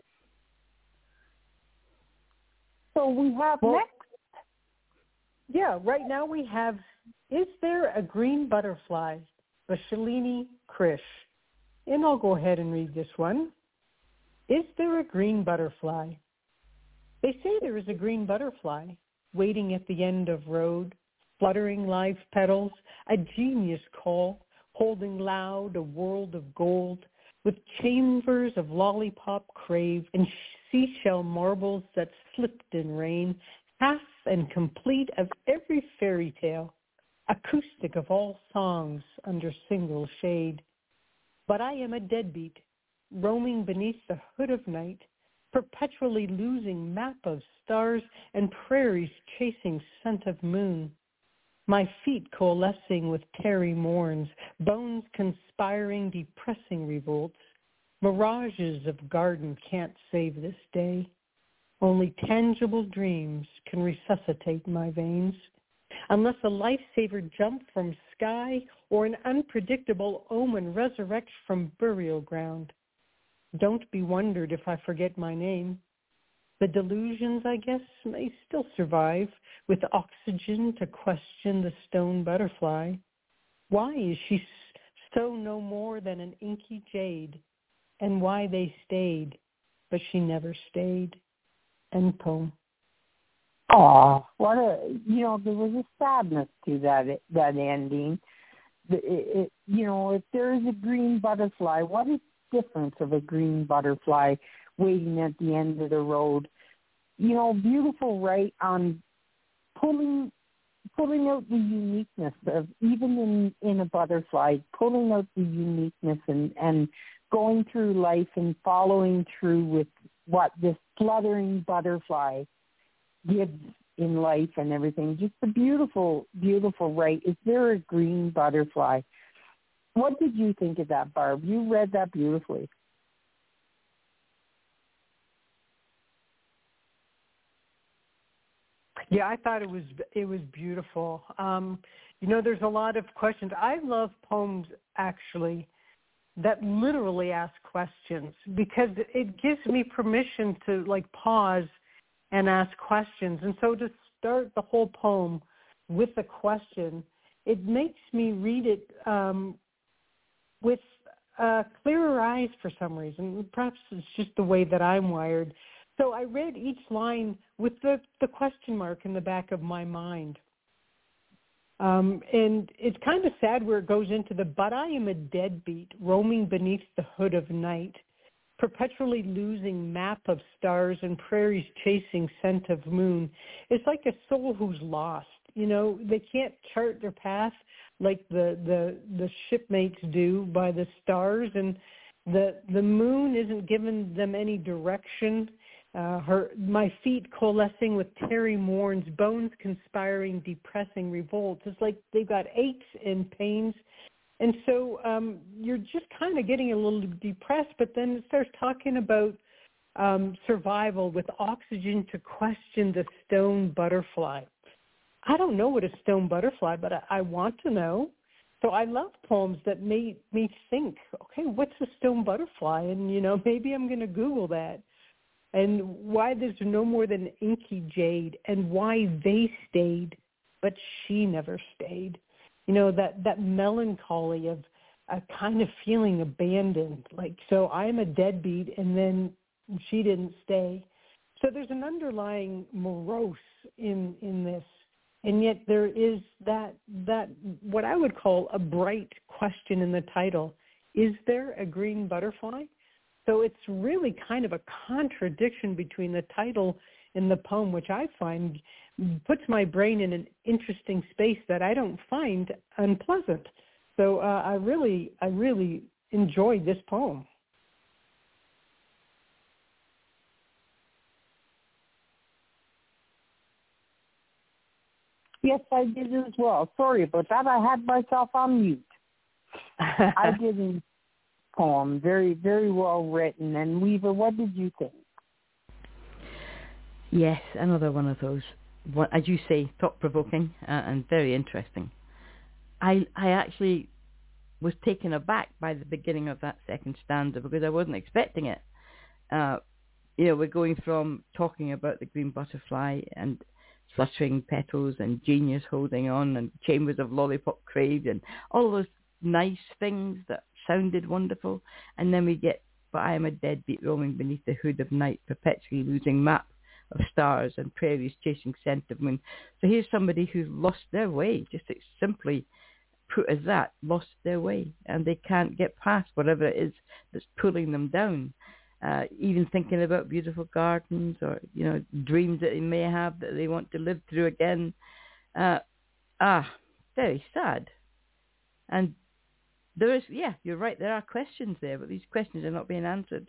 So we have well, next. Yeah, right now we have, Is There a Green Butterfly? By Shalini Krish. And I'll go ahead and read this one. Is there a green butterfly? They say there is a green butterfly waiting at the end of road, fluttering live petals, a genius call, holding loud a world of gold, with chambers of lollipop crave and seashell marbles that slipped in rain, half and complete of every fairy tale, acoustic of all songs under single shade. But I am a deadbeat, roaming beneath the hood of night, perpetually losing map of stars and prairies chasing scent of moon. My feet coalescing with tarry morns, bones conspiring depressing revolts. Mirages of garden can't save this day. Only tangible dreams can resuscitate my veins. Unless a lifesaver jump from sky or an unpredictable omen resurrects from burial ground. Don't be wondered if I forget my name. The delusions, I guess, may still survive, with oxygen to question the stone butterfly. Why is she so no more than an inky jade? And why they stayed, but she never stayed. End poem. Oh, what a, you know, there was a sadness to that that ending. It, it, you know, if there is a green butterfly, what is the difference of a green butterfly waiting at the end of the road? You know, beautiful, right, on pulling pulling out the uniqueness of, even in, in a butterfly, pulling out the uniqueness and, and going through life and following through with what this fluttering butterfly gives in life and everything. Just a beautiful, beautiful, right? Is there a green butterfly? What did you think of that, Barb? You read that beautifully. Yeah, I thought it was it was beautiful. Um, you know, there's a lot of questions. I love poems, actually, that literally ask questions, because it gives me permission to, like, pause and ask questions. And so to start the whole poem with a question, it makes me read it um, with uh, clearer eyes for some reason. Perhaps it's just the way that I'm wired. So I read each line with the, the question mark in the back of my mind. Um, and it's kind of sad where it goes into the, but I am a deadbeat roaming beneath the hood of night, perpetually losing map of stars and prairies chasing scent of moon. It's like a soul who's lost. You know, they can't chart their path like the, the, the shipmates do by the stars, and the, the moon isn't giving them any direction. Uh, her, my feet coalescing with Terry Morn's bones conspiring, depressing revolts. It's like they've got aches and pains. And so um, you're just kind of getting a little depressed, but then it starts talking about um, survival with oxygen to question the stone butterfly. I don't know what a stone butterfly, but I, I want to know. So I love poems that make me think, okay, what's a stone butterfly? And, you know, maybe I'm going to Google that. And why there's no more than inky jade, and why they stayed, but she never stayed. You know, that, that melancholy of a kind of feeling abandoned. Like, so I'm a deadbeat, and then she didn't stay. So there's an underlying morose in, in this. And yet there is that, that, what I would call a bright question in the title. Is there a green butterfly? So it's really kind of a contradiction between the title and the poem, which I find puts my brain in an interesting space that I don't find unpleasant. So uh, I really, I really enjoyed this poem. Yes, I did as well. Sorry about that. I had myself on mute. I didn't. Poem, very, very well written. And Weaver, what did you think? Yes, another one of those, what, as you say, thought-provoking uh, and very interesting. I I actually was taken aback by the beginning of that second stanza because I wasn't expecting it. Uh, you know, we're going from talking about the green butterfly and fluttering petals and genius holding on and chambers of lollipop craved and all those nice things that sounded wonderful, and then we get, but I am a deadbeat roaming beneath the hood of night, perpetually losing map of stars and prairies chasing scent of moon. So here's somebody who's lost their way, just simply put as that, lost their way, and they can't get past whatever it is that's pulling them down. Uh, even thinking about beautiful gardens or, you know, dreams that they may have that they want to live through again. Uh, ah, very sad. And there is, yeah, you're right, there are questions there, but these questions are not being answered.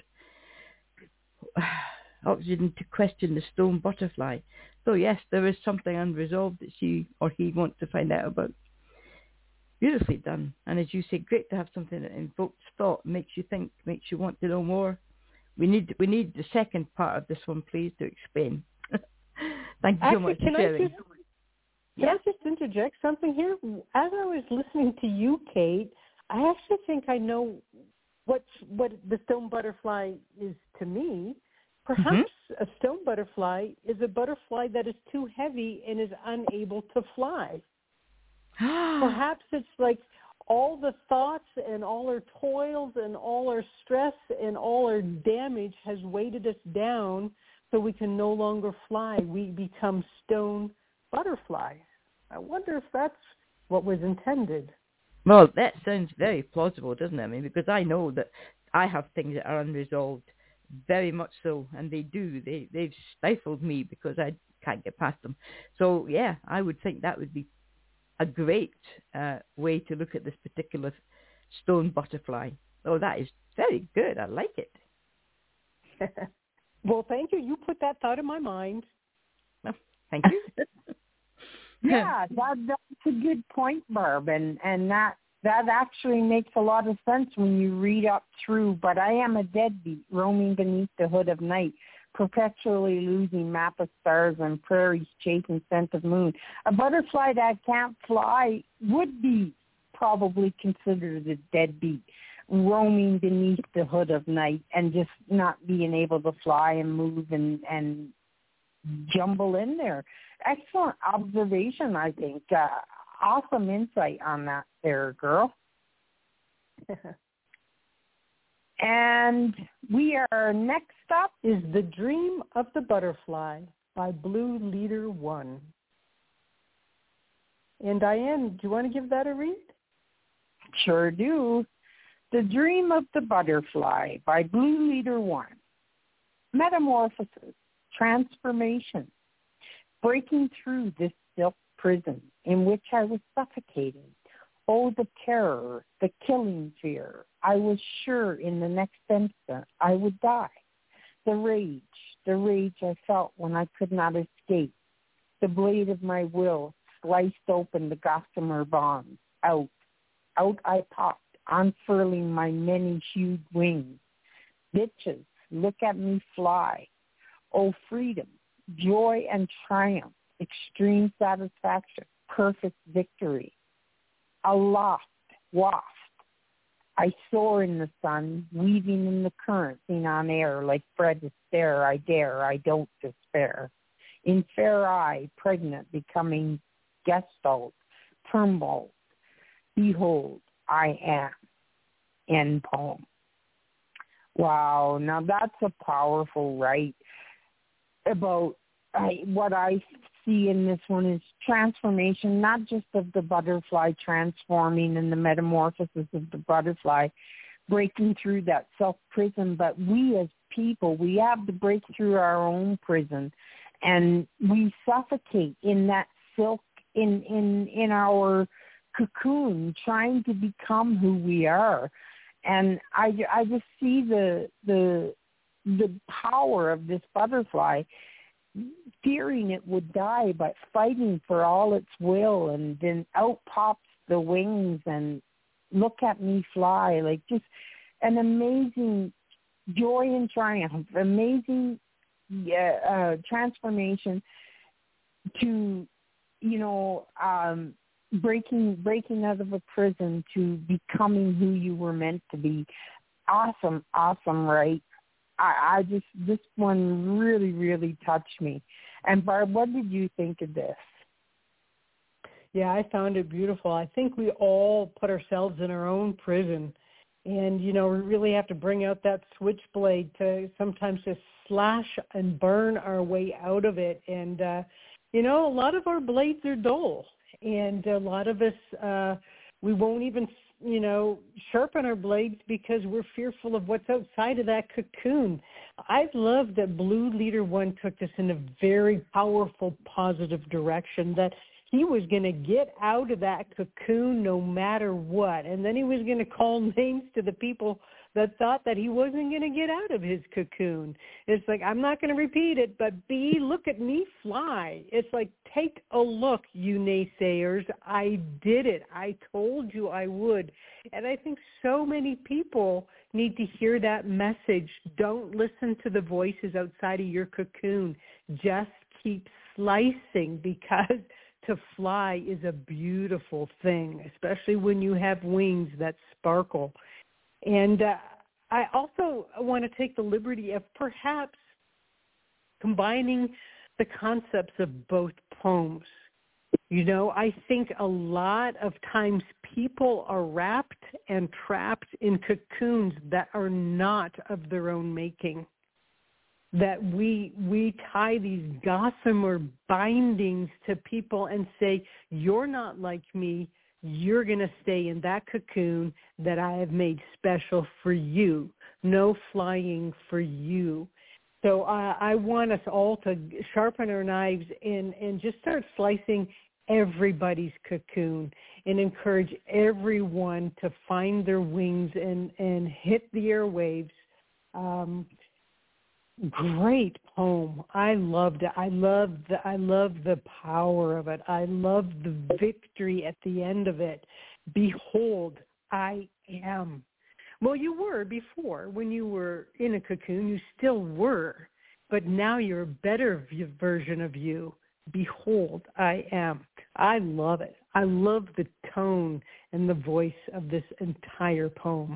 Oxygen to question the stone butterfly. So yes, there is something unresolved that she or he wants to find out about. Beautifully done. And as you say, great to have something that invokes thought, makes you think, makes you want to know more. We need we need the second part of this one, please, to explain. Thank you Actually, so much for can sharing. I just, can I just interject something here? As I was listening to you, Kate, I actually think I know what what the stone butterfly is to me. Perhaps Mm-hmm. a stone butterfly is a butterfly that is too heavy and is unable to fly. Perhaps it's like all the thoughts and all our toils and all our stress and all our damage has weighted us down so we can no longer fly. We become stone butterflies. I wonder if that's what was intended. Well, that sounds very plausible, doesn't it? I mean, because I know that I have things that are unresolved, very much so, and they do. They, they've stifled me because I can't get past them. So, yeah, I would think that would be a great uh, way to look at this particular stone butterfly. Oh, that is very good. I like it. Well, thank you. You put that thought in my mind. Oh, thank you. Yeah, that, that's a good point, Barb, and, and that that actually makes a lot of sense when you read up through. But I am a deadbeat, roaming beneath the hood of night, perpetually losing map of stars and prairies chasing scent of moon. A butterfly that can't fly would be probably considered a deadbeat, roaming beneath the hood of night and just not being able to fly and move and, and jumble in there. Excellent observation, I think. Uh, awesome insight on that there, girl. And we are next up is The Dream of the Butterfly by Blue Leader One. And Diane, do you want to give that a read? Sure do. The Dream of the Butterfly by Blue Leader One. Metamorphosis, transformation, breaking through this silk prison in which I was suffocated. Oh, the terror, the killing fear. I was sure in the next instant I would die. The rage, the rage I felt when I could not escape. The blade of my will sliced open the gossamer bonds. Out, out I popped, unfurling my many-hued wings. Bitches, look at me fly. Oh, freedom, joy and triumph, extreme satisfaction, perfect victory. Aloft, waft, I soar in the sun, weaving in the current, seen on air, like Fred Astaire, I dare, I don't despair. In fair eye, pregnant, becoming gestalt, tumult, behold, I am. End poem. Wow, now that's a powerful write about I, what I see in this one is transformation, not just of the butterfly transforming and the metamorphosis of the butterfly, breaking through that self-prison, but we as people, we have to break through our own prison, and we suffocate in that silk, in, in, in our cocoon, trying to become who we are. And I, I just see the the the power of this butterfly, fearing it would die, but fighting for all its will, and then out pops the wings and look at me fly, like just an amazing joy and triumph, amazing uh, uh, transformation to, you know, um, breaking breaking out of a prison to becoming who you were meant to be. Awesome, awesome, right? I, I just, this one really, really touched me. And Barb, what did you think of this? Yeah, I found it beautiful. I think we all put ourselves in our own prison. And, you know, we really have to bring out that switchblade to sometimes just slash and burn our way out of it. And, uh, you know, a lot of our blades are dull. And a lot of us, uh, we won't even, you know, sharpen our blades because we're fearful of what's outside of that cocoon. I love that Blue Leader One took us in a very powerful, positive direction, that he was going to get out of that cocoon no matter what. And then he was going to call names to the people that thought that he wasn't going to get out of his cocoon. It's like, I'm not going to repeat it, but B, look at me fly. It's like, take a look, you naysayers. I did it. I told you I would. And I think so many people need to hear that message. Don't listen to the voices outside of your cocoon. Just keep slicing, because to fly is a beautiful thing, especially when you have wings that sparkle. And uh, I also want to take the liberty of perhaps combining the concepts of both poems. You know, I think a lot of times people are wrapped and trapped in cocoons that are not of their own making. That we we tie these gossamer bindings to people and say, you're not like me, you're going to stay in that cocoon that I have made special for you. No flying for you. So uh, I want us all to sharpen our knives and, and just start slicing everybody's cocoon and encourage everyone to find their wings and, and hit the airwaves. Um, great poem. I loved it. I love the I love the power of it. I love the victory at the end of it. Behold, I am. Well, you were before. When you were in a cocoon, you still were. But now you're a better version of you. Behold, I am. I love it. I love the tone and the voice of this entire poem.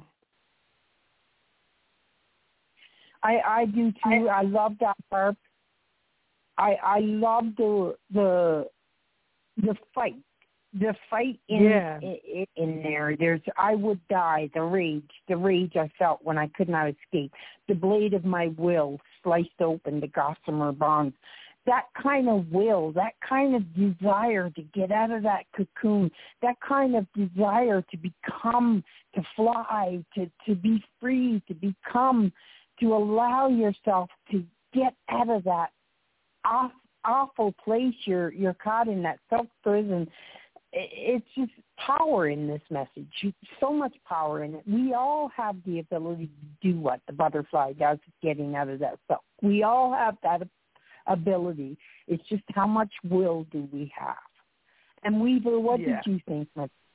I, I do too. I, I love that part. I I love the the the fight. The fight in, yeah. in in there. There's I would die. The rage, the rage I felt when I could not escape. The blade of my will sliced open the gossamer bonds. That kind of will, that kind of desire to get out of that cocoon, that kind of desire to become, to fly, to, to be free, to become, to allow yourself to get out of that off, awful place you're you're caught in, that self-prison. It's just power in this message, so much power in it. We all have the ability to do what the butterfly does, getting out of that self. We all have that ability. It's just how much will do we have? And Weaver, what yeah. did you think?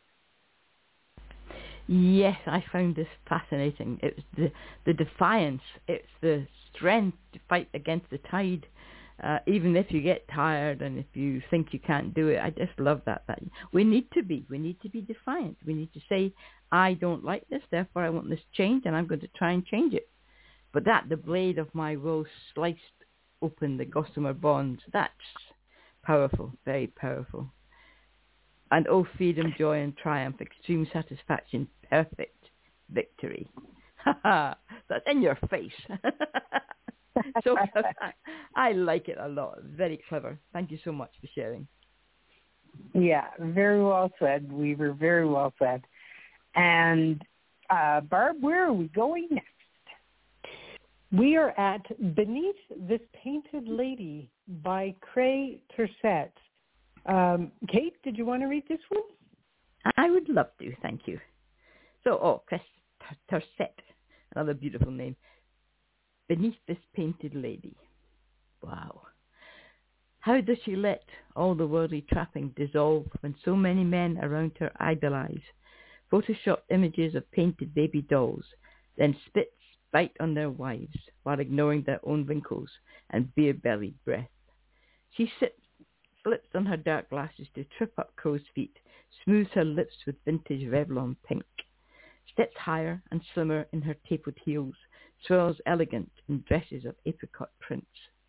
Yes, I found this fascinating. It's the, the defiance. It's the strength to fight against the tide. Uh, even if you get tired and if you think you can't do it, I just love that. That we need to be. We need to be defiant. We need to say, I don't like this, therefore I want this changed, and I'm going to try and change it. But that, the blade of my will sliced open the gossamer bonds, that's powerful, very powerful. And oh, freedom, joy and triumph, extreme satisfaction, perfect victory. Ha ha, that's in your face. So I like it a lot. Very clever. Thank you so much for sharing. Yeah, very well said, Weaver. Very well said. And uh, Barb, where are we going next? We are at Beneath This Painted Lady by Cray Tercet. Um, Kate, did you want to read this one? I would love to, thank you. So, oh, Chris Tercet, another beautiful name. Beneath This Painted Lady. Wow. How does she let all the worldly trapping dissolve when so many men around her idolize, Photoshop images of painted baby dolls, then spit, spite on their wives while ignoring their own wrinkles and beer-bellied breath? She sits, slips on her dark glasses to trip up crow's feet, smooths her lips with vintage Revlon pink, steps higher and slimmer in her tapered heels, swirls elegant in dresses of apricot prints.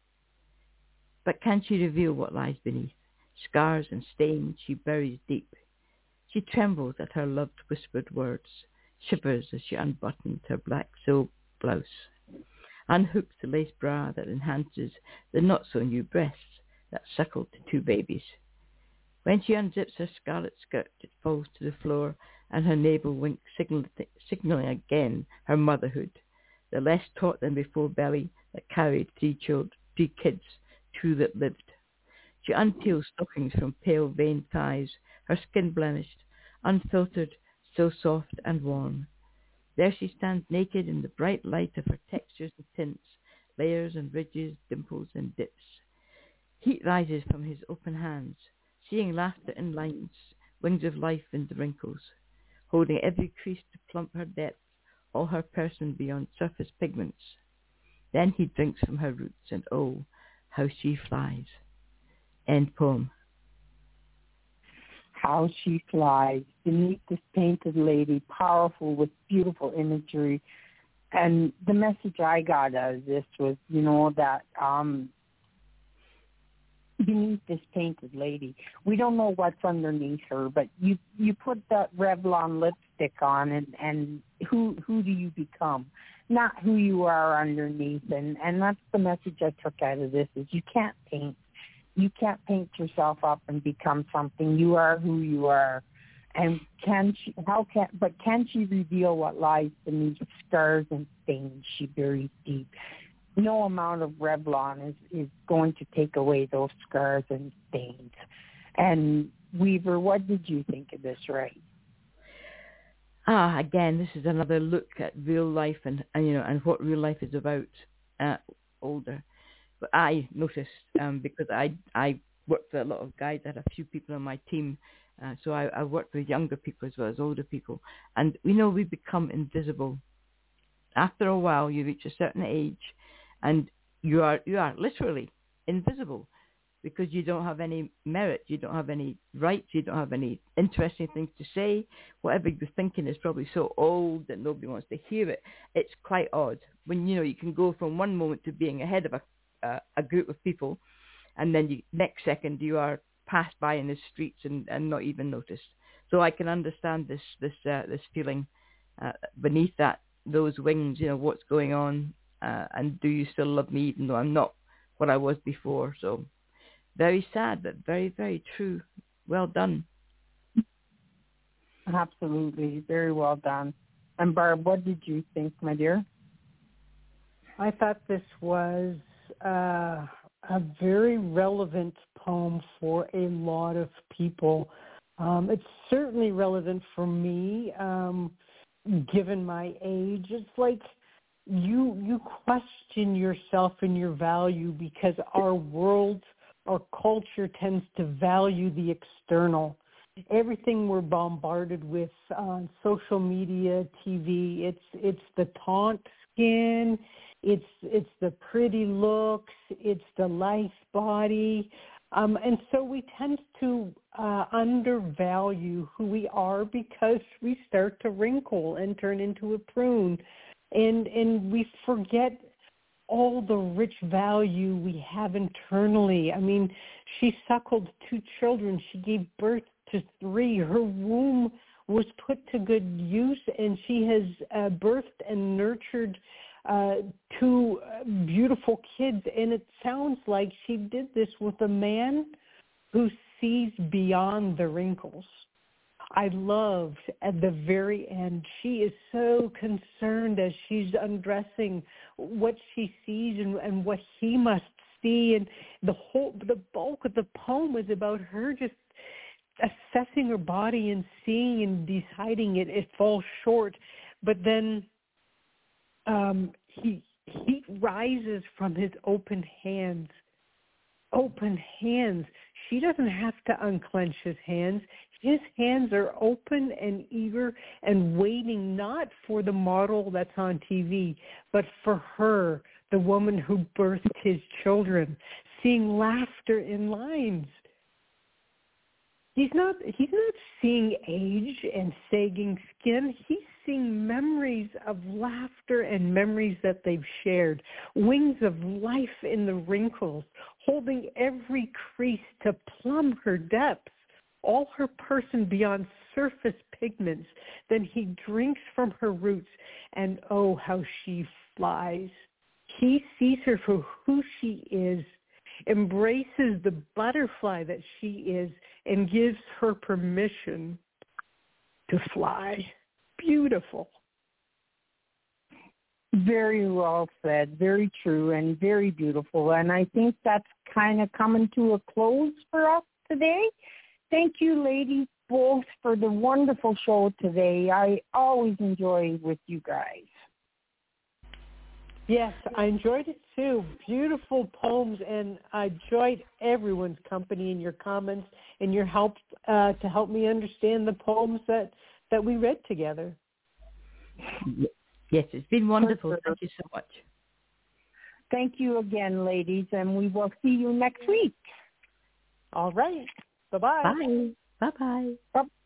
But can she reveal what lies beneath? Scars and stains she buries deep. She trembles at her loved whispered words, shivers as she unbuttons her black silk blouse, unhooks the lace bra that enhances the not-so-new breasts that suckled to two babies. When she unzips her scarlet skirt, it falls to the floor, and her navel winks, signal, signaling again her motherhood, the less taught than before belly that carried three children, three kids, two that lived. She unpeels stockings from pale veined thighs, her skin blemished, unfiltered, still soft and warm. There she stands naked in the bright light of her textures and tints, layers and ridges, dimples and dips. Heat rises from his open hands, seeing laughter in lines, wings of life in the wrinkles, holding every crease to plump her depth, all her person beyond surface pigments. Then he drinks from her roots, and oh, how she flies. End poem. How she flies beneath this painted lady, powerful with beautiful imagery. And the message I got out of this was, you know, that um, beneath this painted lady. We don't know what's underneath her, but you you put that Revlon lipstick on, and, and who who do you become? Not who you are underneath, and, and that's the message I took out of this, is you can't paint. You can't paint yourself up and become something. You are who you are. And can she, how can, but can she reveal what lies beneath scars and stains she buries deep? No amount of Revlon is, is going to take away those scars and stains. And Weaver, what did you think of this, Ray? Ah, again, this is another look at real life and, and you know and what real life is about. Uh, older, but I noticed um, because I I worked with a lot of guys. I had a few people on my team, uh, so I, I worked with younger people as well as older people, and we know we become invisible. After a while, you reach a certain age, and you are you are literally invisible, because you don't have any merit, you don't have any rights, you don't have any interesting things to say. Whatever you're thinking is probably so old that nobody wants to hear it. It's quite odd when, you know, you can go from one moment to being ahead of a uh, a group of people, and then you, next second you are passed by in the streets and, and not even noticed. So I can understand this this uh, this feeling uh, beneath that those wings. You know, what's going on, uh, and do you still love me even though I'm not what I was before? So. Very sad, but very, very true. Well done. Absolutely. Very well done. And Barb, what did you think, my dear? I thought this was uh, a very relevant poem for a lot of people. Um, it's certainly relevant for me, um, given my age. It's like you you question yourself and your value because our world, our culture tends to value the external. Everything we're bombarded with on social media, T V, it's it's the taunt skin, it's it's the pretty looks, it's the nice body, um, and so we tend to uh, undervalue who we are because we start to wrinkle and turn into a prune, and and we forget all the rich value we have internally. I mean, she suckled two children. She gave birth to three. Her womb was put to good use, and she has uh, birthed and nurtured uh, two uh, beautiful kids. And it sounds like she did this with a man who sees beyond the wrinkles. I loved at the very end, she is so concerned as she's undressing what she sees and, and what he must see. And the whole, the bulk of the poem is about her just assessing her body and seeing and deciding it, it falls short. But then um, he he rises from his open hands. Open hands. She doesn't have to unclench his hands. His hands are open and eager and waiting not for the model that's on T V, but for her, the woman who birthed his children, seeing laughter in lines. He's not he's not seeing age and sagging skin. He's seeing memories of laughter and memories that they've shared, wings of life in the wrinkles, holding every crease to plumb her depths, all her person beyond surface pigments. Then he drinks from her roots, and oh, how she flies. He sees her for who she is, embraces the butterfly that she is, and gives her permission to fly. Beautiful. Very well said, very true, and very beautiful. And I think that's kind of coming to a close for us today. Thank you, ladies, both, for the wonderful show today. I always enjoy with you guys. Yes, I enjoyed it too. Beautiful poems, and I enjoyed everyone's company and your comments and your help uh, to help me understand the poems that, that we read together. Yes, it's been wonderful. Thank you so much. Thank you again, ladies, and we will see you next week. All right. Bye-bye. Bye. Bye-bye. Bye.